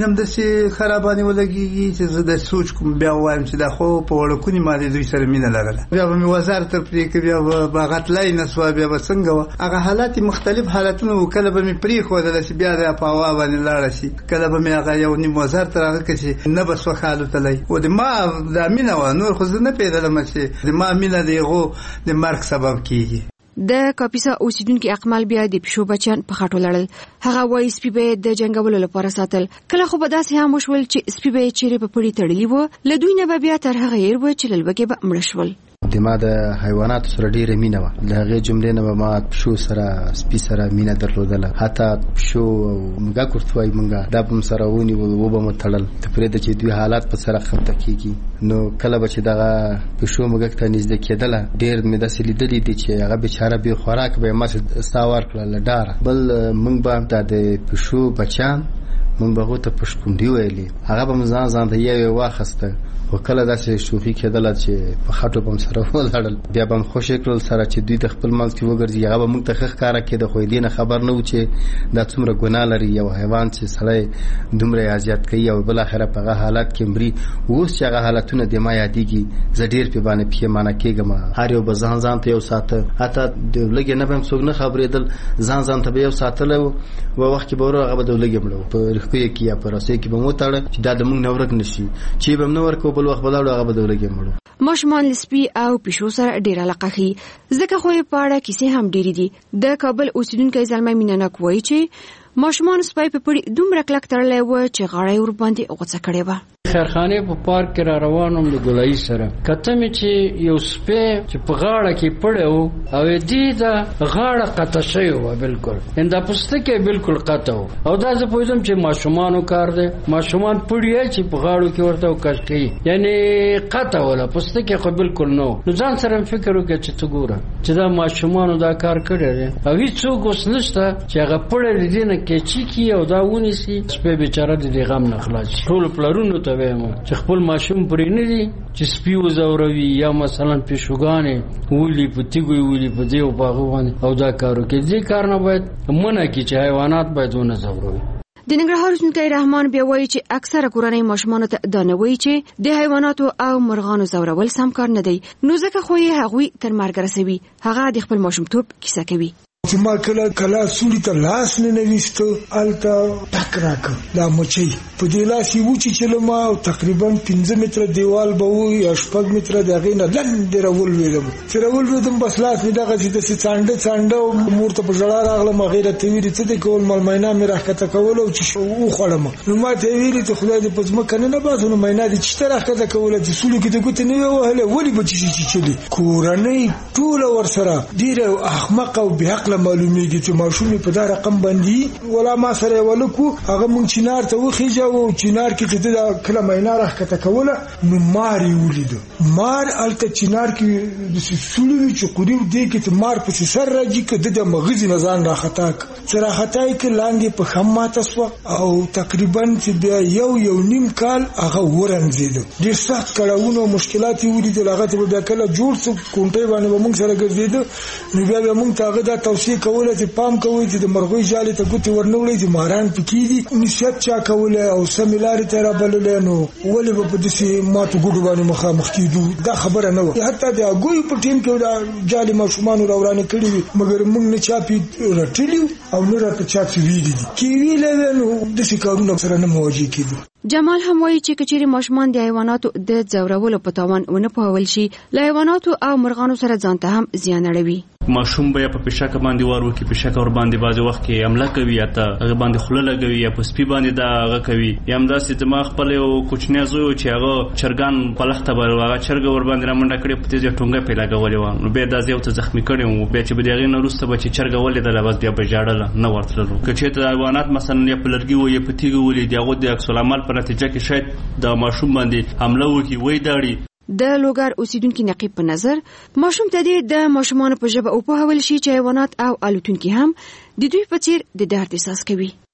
مینم داسې خرابانې ولګېږي چې زه د سوچ کوم بیا وایم چې دا خو په وړکونې ما د دوی سره مینه لرله، بیا به مې وزار ته پرېږدي، بیا به هغه تلای نه سوه، بیا به څنګه وه. هغه حالات مختلف حالتونه وو. کله به مې پرېښودله چې بیا د په هوا باندې لاړه شي، کله به مې هغه یو نیم وزار ته راغه کړه چې نه به سوخ الوتلی. و د ما دا مینه وه، نور خو زه نه پوهېدلم چې د ما مینه د هغو د مرګ سبب کېږي. د کاپیسا اوسیدونکو اقمال بیا د پښو بچیان په خاطر لړل. هغه وایي سپي به د جنگولو لپاره ساتل. کله خو به داسې هم وشول چې سپي به چیرې په پړي تړلی و، له دوی نه به بیا تر هغه هیر و چې له لوږې به مړه شول. د ما د حیواناتو سره ډیره مینه وه. له هغې جملې نه به ما پښو سره سپي سره مینه درلودله. حتی پښو او موږک ورته وایي موږ دا به م سره ونیول، وبه مو تړل، ته پرېږده چې دوی حالات په سره خفته کېږي. نو کله به چې دغه پښو موږک ته نږدې کېدله، ډېر مې داسې لیدلي دي چې هغه بېچاره بې خوراک به یې ماسې ساه ورکړه له ډاره. بل موږ به دا د پښو بچیان موږ به هغو ته پشکونډي ویلې، هغه به م ځان ځان ته یو یو واخیسته، خو کله داسې شوخي کېدله چې په خټو به م سره ولړل، بیا به م خوشې کړل سره چې دوی د خپل منځ کې وګرځي. هغه به موږ ته ښه ښکاره کېده، خو دې نه خبر نه و چې دا څومره ګناه لري یو حیوان چې سړی دومره یې اذیت کوي او بالاخره په هغه حالت کې مري. اوس چې هغه حالتونه د ما یادېږي، زه ډېر پې باندې پښېمانه کېږم. هر یو به ځان ځان ته یو ساته، حتی د لږې نه به م څوک نه خبرېدل، ځان ځان ته به یو ساتلی و. و وخت کې به ورو هغه به د لږې مړه و، په ریښکیو کې یا په رسۍ کې به م وتړه چې دا د موږ نه ورک نه شي، چې به م نه ورکوو بل وخت به لاړو هغه به د لږې مړو. ماشومان له سپي او پیشو سره ډېر علاقه ښيي، ځکه خو یې په اړه کیسې هم ډېرې دي. د کابل اوسیدونکی زلمی مینهناک وایي چې ماشومان سپی په پړي دومره کلک تړلی و چې غاړه یې ورباندې غوڅه کړې وه. خیرخانې په پارک کې را روانم د ګلایي سره، کته مې چې یو سپی چې په غاړه کې پړی و او دې دا غاړه قطع شوې وه، بلکل دا پوستکی بلکل قطع و. او دا زه پوهېدم چې ماشومانو کار دی، ماشومان پړي چې په غاړو کې ورته کش کوي، یعنې قطع وله، پوستکی خو بلکل نه و. نو ځان سره مې فکر وکړه چې ته ګوره چې دا ماشومانو دا کار کړی دی او هېڅوک اوس نشته چې هغه پړی د دې نه کیچي کړي او دا ونیسي، سپی بېچاره د دې غم نه خلاص شي. ټولو پلرونو ته چې خپل ماشوم پرې نه دي چې سپي وځوروي یا مثلا پیشوګانې ولي په تیږو ولي په دې او په هغو باندې او دا کار وکړي. دې کار نه باید منع کړي چې حیوانات باید ونه ځوروي. د ننګرهار اوسیدونکی رحمان بیا وایي چې اکثره کورنۍ ماشومانو ته دا نه وایي چې د حیواناتو او مرغانو ځورول سم کار نه دی، نو ځکه خو یې هغوی تر مرګ رسوي. هغه د خپل ماشومتوب کیسه کوي. چې ما کله کله سوړي ته لاس نه نويستو الته ټک راکړ دا مچي په دې لاس یې وچی چې ما تقریبا پنځه متره دیوال به وي یا شپږ متره دغه نه لند راول ویلم چې راول ویلم بس لاس مې دغه چې د څانډه څانډه مورته په جړا راغله ما غیرت ویری څه د کول مل مینا مې راکته کول او چې شو خړم نو ما ته ویری ته خدای دې پزما کنه نه باسو نو مینا دې چې راکته کول چې سولو کې د ګوت نه وهله ولی بچی چې چلی کورنۍ ټول ور سره ډیر احمق او بهق معلومیږي چې ماشومې په دا رقم باندې ولا ما سره ولکو هغه مونږ چینار ته وخیجه او چینار کې چې دا کله مینا راکته کوله نو ماري ولید مار الته چینار کې د سولو چې قریب دی کې مار په سر راځي کې د مغز نه ځان راختا سره خطای کې لاندې په خمه تاسو او تقریبا چې بیا یو یو نیم کال هغه ورنځید د سخت کړهونو مشکلات ولید هغه ته بیا کله جوړ څو کونټي باندې مونږ سره ګرځید نو بیا مونږ ته هغه دا توصیه کوله چې پام کوئ چې د مرغوي جالې ته ګوتې ورنولې چې ماران پکې دي نسبت چا کوله او سمیلارې ته رابللې نو ولې به په داسې ماتو ګوډو باندې مخامخ کېدو دا خبره نه وه حتی د هغوی په ټیم کې دا جالې ماشومانو راورانې کړي وي مګر موږ نه چا پې رټلي او نه راته چا پې ویلي دي چې ویلی وی نو داسې کارونه سره نه مواجه کېدو. جمال هم وایي چې کچېرې ماشومان د حیواناتو د ځورولو په تاوان ونه پوهول شي له حیواناتو او مرغانو سره ځان ته هم زیان اړوي. ماشوم به په پښاکه باندې وار وکي پښاکه ور باندې باز وخت کې حمله کوي یا ته هغه باندې خوله لګوي یا په سپي باندې دا هغه کوي یا هم داسې دماغ خپل یو کوچنی زوی چې هغه چرګان په لخته بر هغه چرګ ور باندې رامنډه کړي په تیزه ټونګه په لګولې و نو به دا زیو ته زخمی کړي وو به چې به دغه نه روسته به چې چرګ ولې د لباس بیا به جاړل نه ورتلو کچې ته حیوانات مثلا یا په لرګي و یا په تیګو ولې دغه د عکس العمل په نتیجه کې شاید د ماشوم باندې حمله وکي وای داړي. د لوګر اوسیدونکو نقیب په نظر ماشوم ته د ماشومان په ژبه او په حواله شي چې حیوانات او الوتونکي هم د دوی په څیر د درد احساس کوي.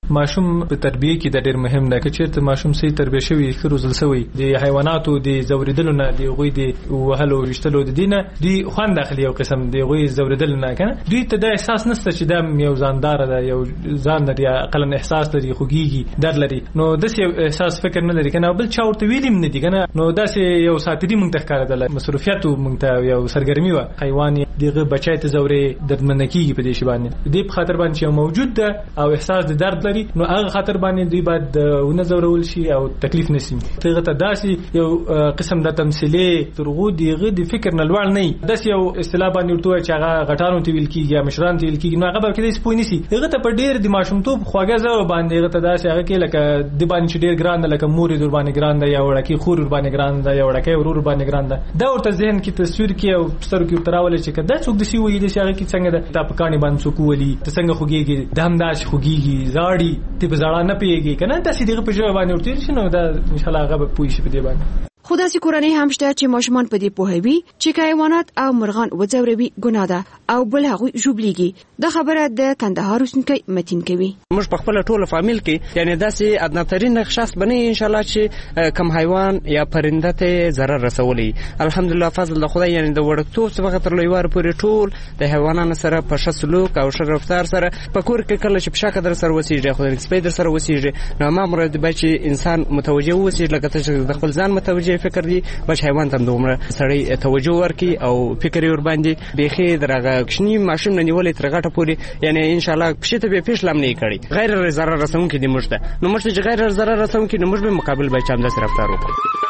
ماشوم په تربیه کې د ډېر مهم ده چې چیرته ماشوم صحیح تربیه شوی ښه روزل شوی د حیواناتو د زوریدلو نه د غوي د وهلو رښتلو د دینه دوی خوان داخلي یو قسم د غوي زوریدل نه کنه دوی ته د احساس نشته چې د یو ځاندار ده یو ځان لري عقلن احساس لري خوږیږي در لري نو د یو احساس فکر نه لري کنه بل چا ورته ویلیم نه دي کنه نو داسې یو ساتري مونږ ته ښکار ده مصروفیت مونږ ته یو سرګرمي و حیوان دغه بچای ته زوري دردمنکیږي په دې شی باندې دې په خاطر باندې یو موجود ده او احساس د درد لري نو هغه خاطر باندې دوی باید ونه زورول شي او تکلیف نسی ته ته داسې یو قسم د تمثيلي ترغو دیغه د فکر نه لوړ نه داسې یو اصطلاح باندې ورته چې هغه غټانو ته ویل کیږي یا مشران ته ویل کیږي نو هغه به کې سپوی نسی هغه ته په ډیر د ماشومتوب خواږه زو باندې هغه ته داسې هغه کې لکه د باندې ډیر ګران لکه مور در باندې ګران ده یا وړکی خور ور باندې ګران ده یا وړکی ورور باندې ګران ده دا ورته ذهن کې تصویر کې او ستر کې تراول چې کدا څوک د سی وې د شاګه کې څنګه ده تا په کاني باندې څوک ولي ته څنګه خوږيږي دامداش خوږيږي زاړي ته په زړه نه پیږي کنه داسې دغه په ژبه باندې ورته شنو دا ان شاء الله هغه به پوي شي په دې باندې خدا سي کورنۍ هم شته چې ماشومان په دې پوهوي چې حیوانات او مرغان وځوروي ګناه ده او بل هغه جوړيږي د خبره د کندهار اوسنکي متین کوي موږ په خپل ټوله فامیل کې یعنی داسې ادناترین شخص بني ان شاء الله چې کم حیوان یا پرنده ته zarar رسولي الحمدلله فضل د خدای یعنی د وړکتوب څخه تر لویوار پورې ټول د حیوانانو سره په ښه سلوک او ښه رفتار سره په کور کې کله چې په شاکه در سره وسیږي خو د سپیډر سره وسیږي نو ما مراد به چې انسان متوجه وسی لکه چې د خپل ځان متوجه فکر دی بچ حیوان تم دومره سړی توجه ورکي او فکر ور باندې بيخي درغه کښنی ماشوم نه نیولې تر غټه پوری یعنی ان شاء الله پښته به پیش لم نه کړي غیر zarar رسون کې د مشته نو مشته چې غیر zarar رسون کې نو مش به مقابل به چم د رفتار وکړي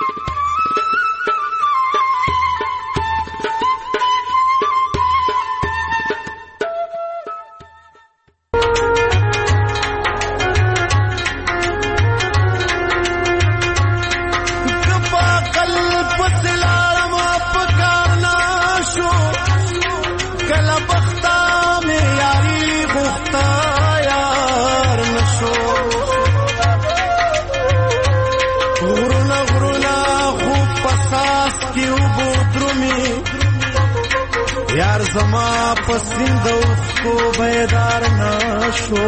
یار زما پسند کو بیدار نشو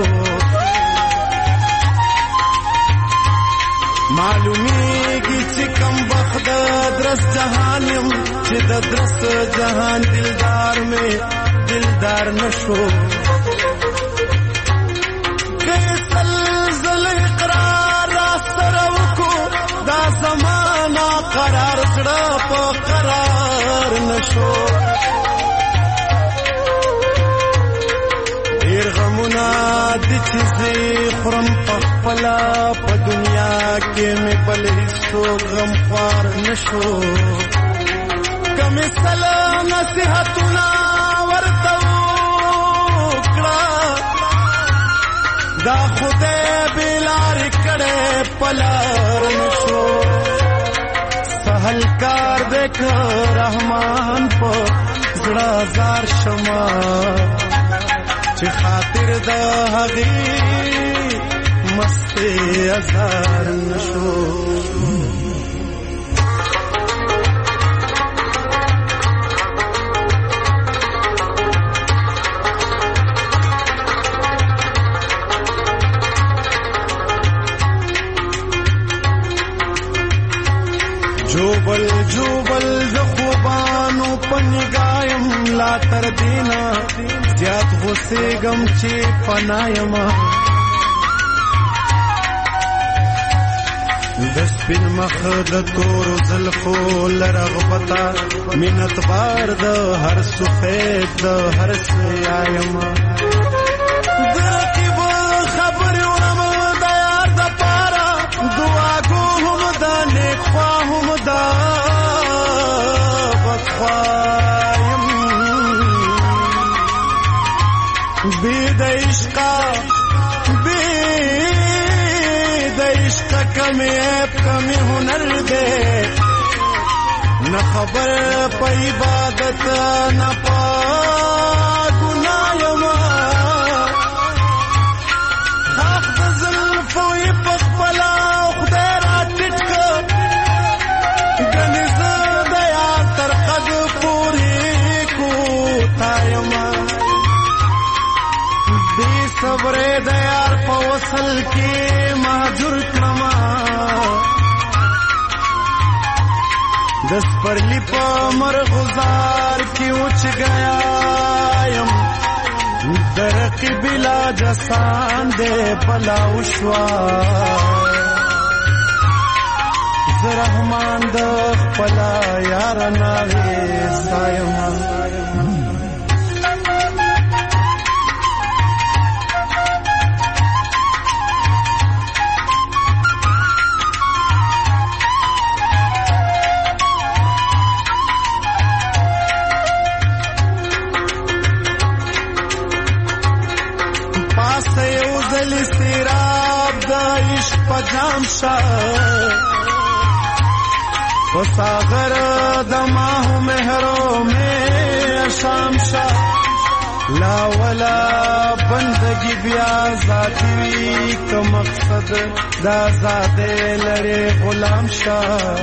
معلومیږي چې کم وخت درس جهانم چې د درس جهان دلدار میں دلدار نشو زل اقرار راسترو کو دا زمانہ قرار کړه په قرار نشو غمونا د چیزې خرم پخپلا په دنیا کې مې بل هیڅ غم خوار نشو کم سلام نصیحتنا ورته وکړه دا خدای بلار کړه پلار نشو سهل کار دیکھ رحمان په زړه زار شما چې خاطر د هغې مستې ازار نشو جوبل جوبل د خوبانو پنګایم لا تر دینا زیات غصه غم چې پنایما د سپین مخ د تور زلفو لرغبتا منت بار د هر سفید د هر سیایما درکې و خبر ورم د یار د پارا دعا کوم د نیک خواهم د بخوایم بید عشقا بید عشقا کمی عیب کمی ہنر دے نہ خبر پا عبادت نہ پا گنایما خاک دا ظلفوی پخپلا خدیرہ ٹٹکا گنز دیا ترقد پوری کو تایما صبر دیار پو وصل کې مهجور کړما د سپرلی په مرغزار کې اوچ گیا یم درقی بلا جسان دے بلا وشوا زرحمان د خپلا یار ناوی سایم پجام شا و ساغر دماہ مہرو میں شام شا لا ولا بندگی بیا ذاتی وی کا مقصد دا زادے لڑے غلام شا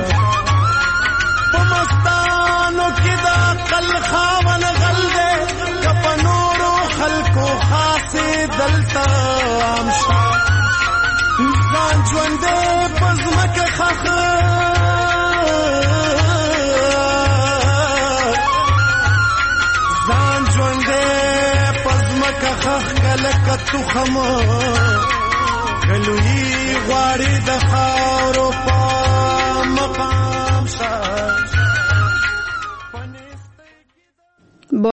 پمستانو کی دا قل خاون غل دے کپنورو خلقو خاصی دلتا عام شا ځان ژوندې په ځمکه ښخ ځان ژوندې په ځمکه ښخ که لکه تخم که لویي غواړي د خاورو په مقام شه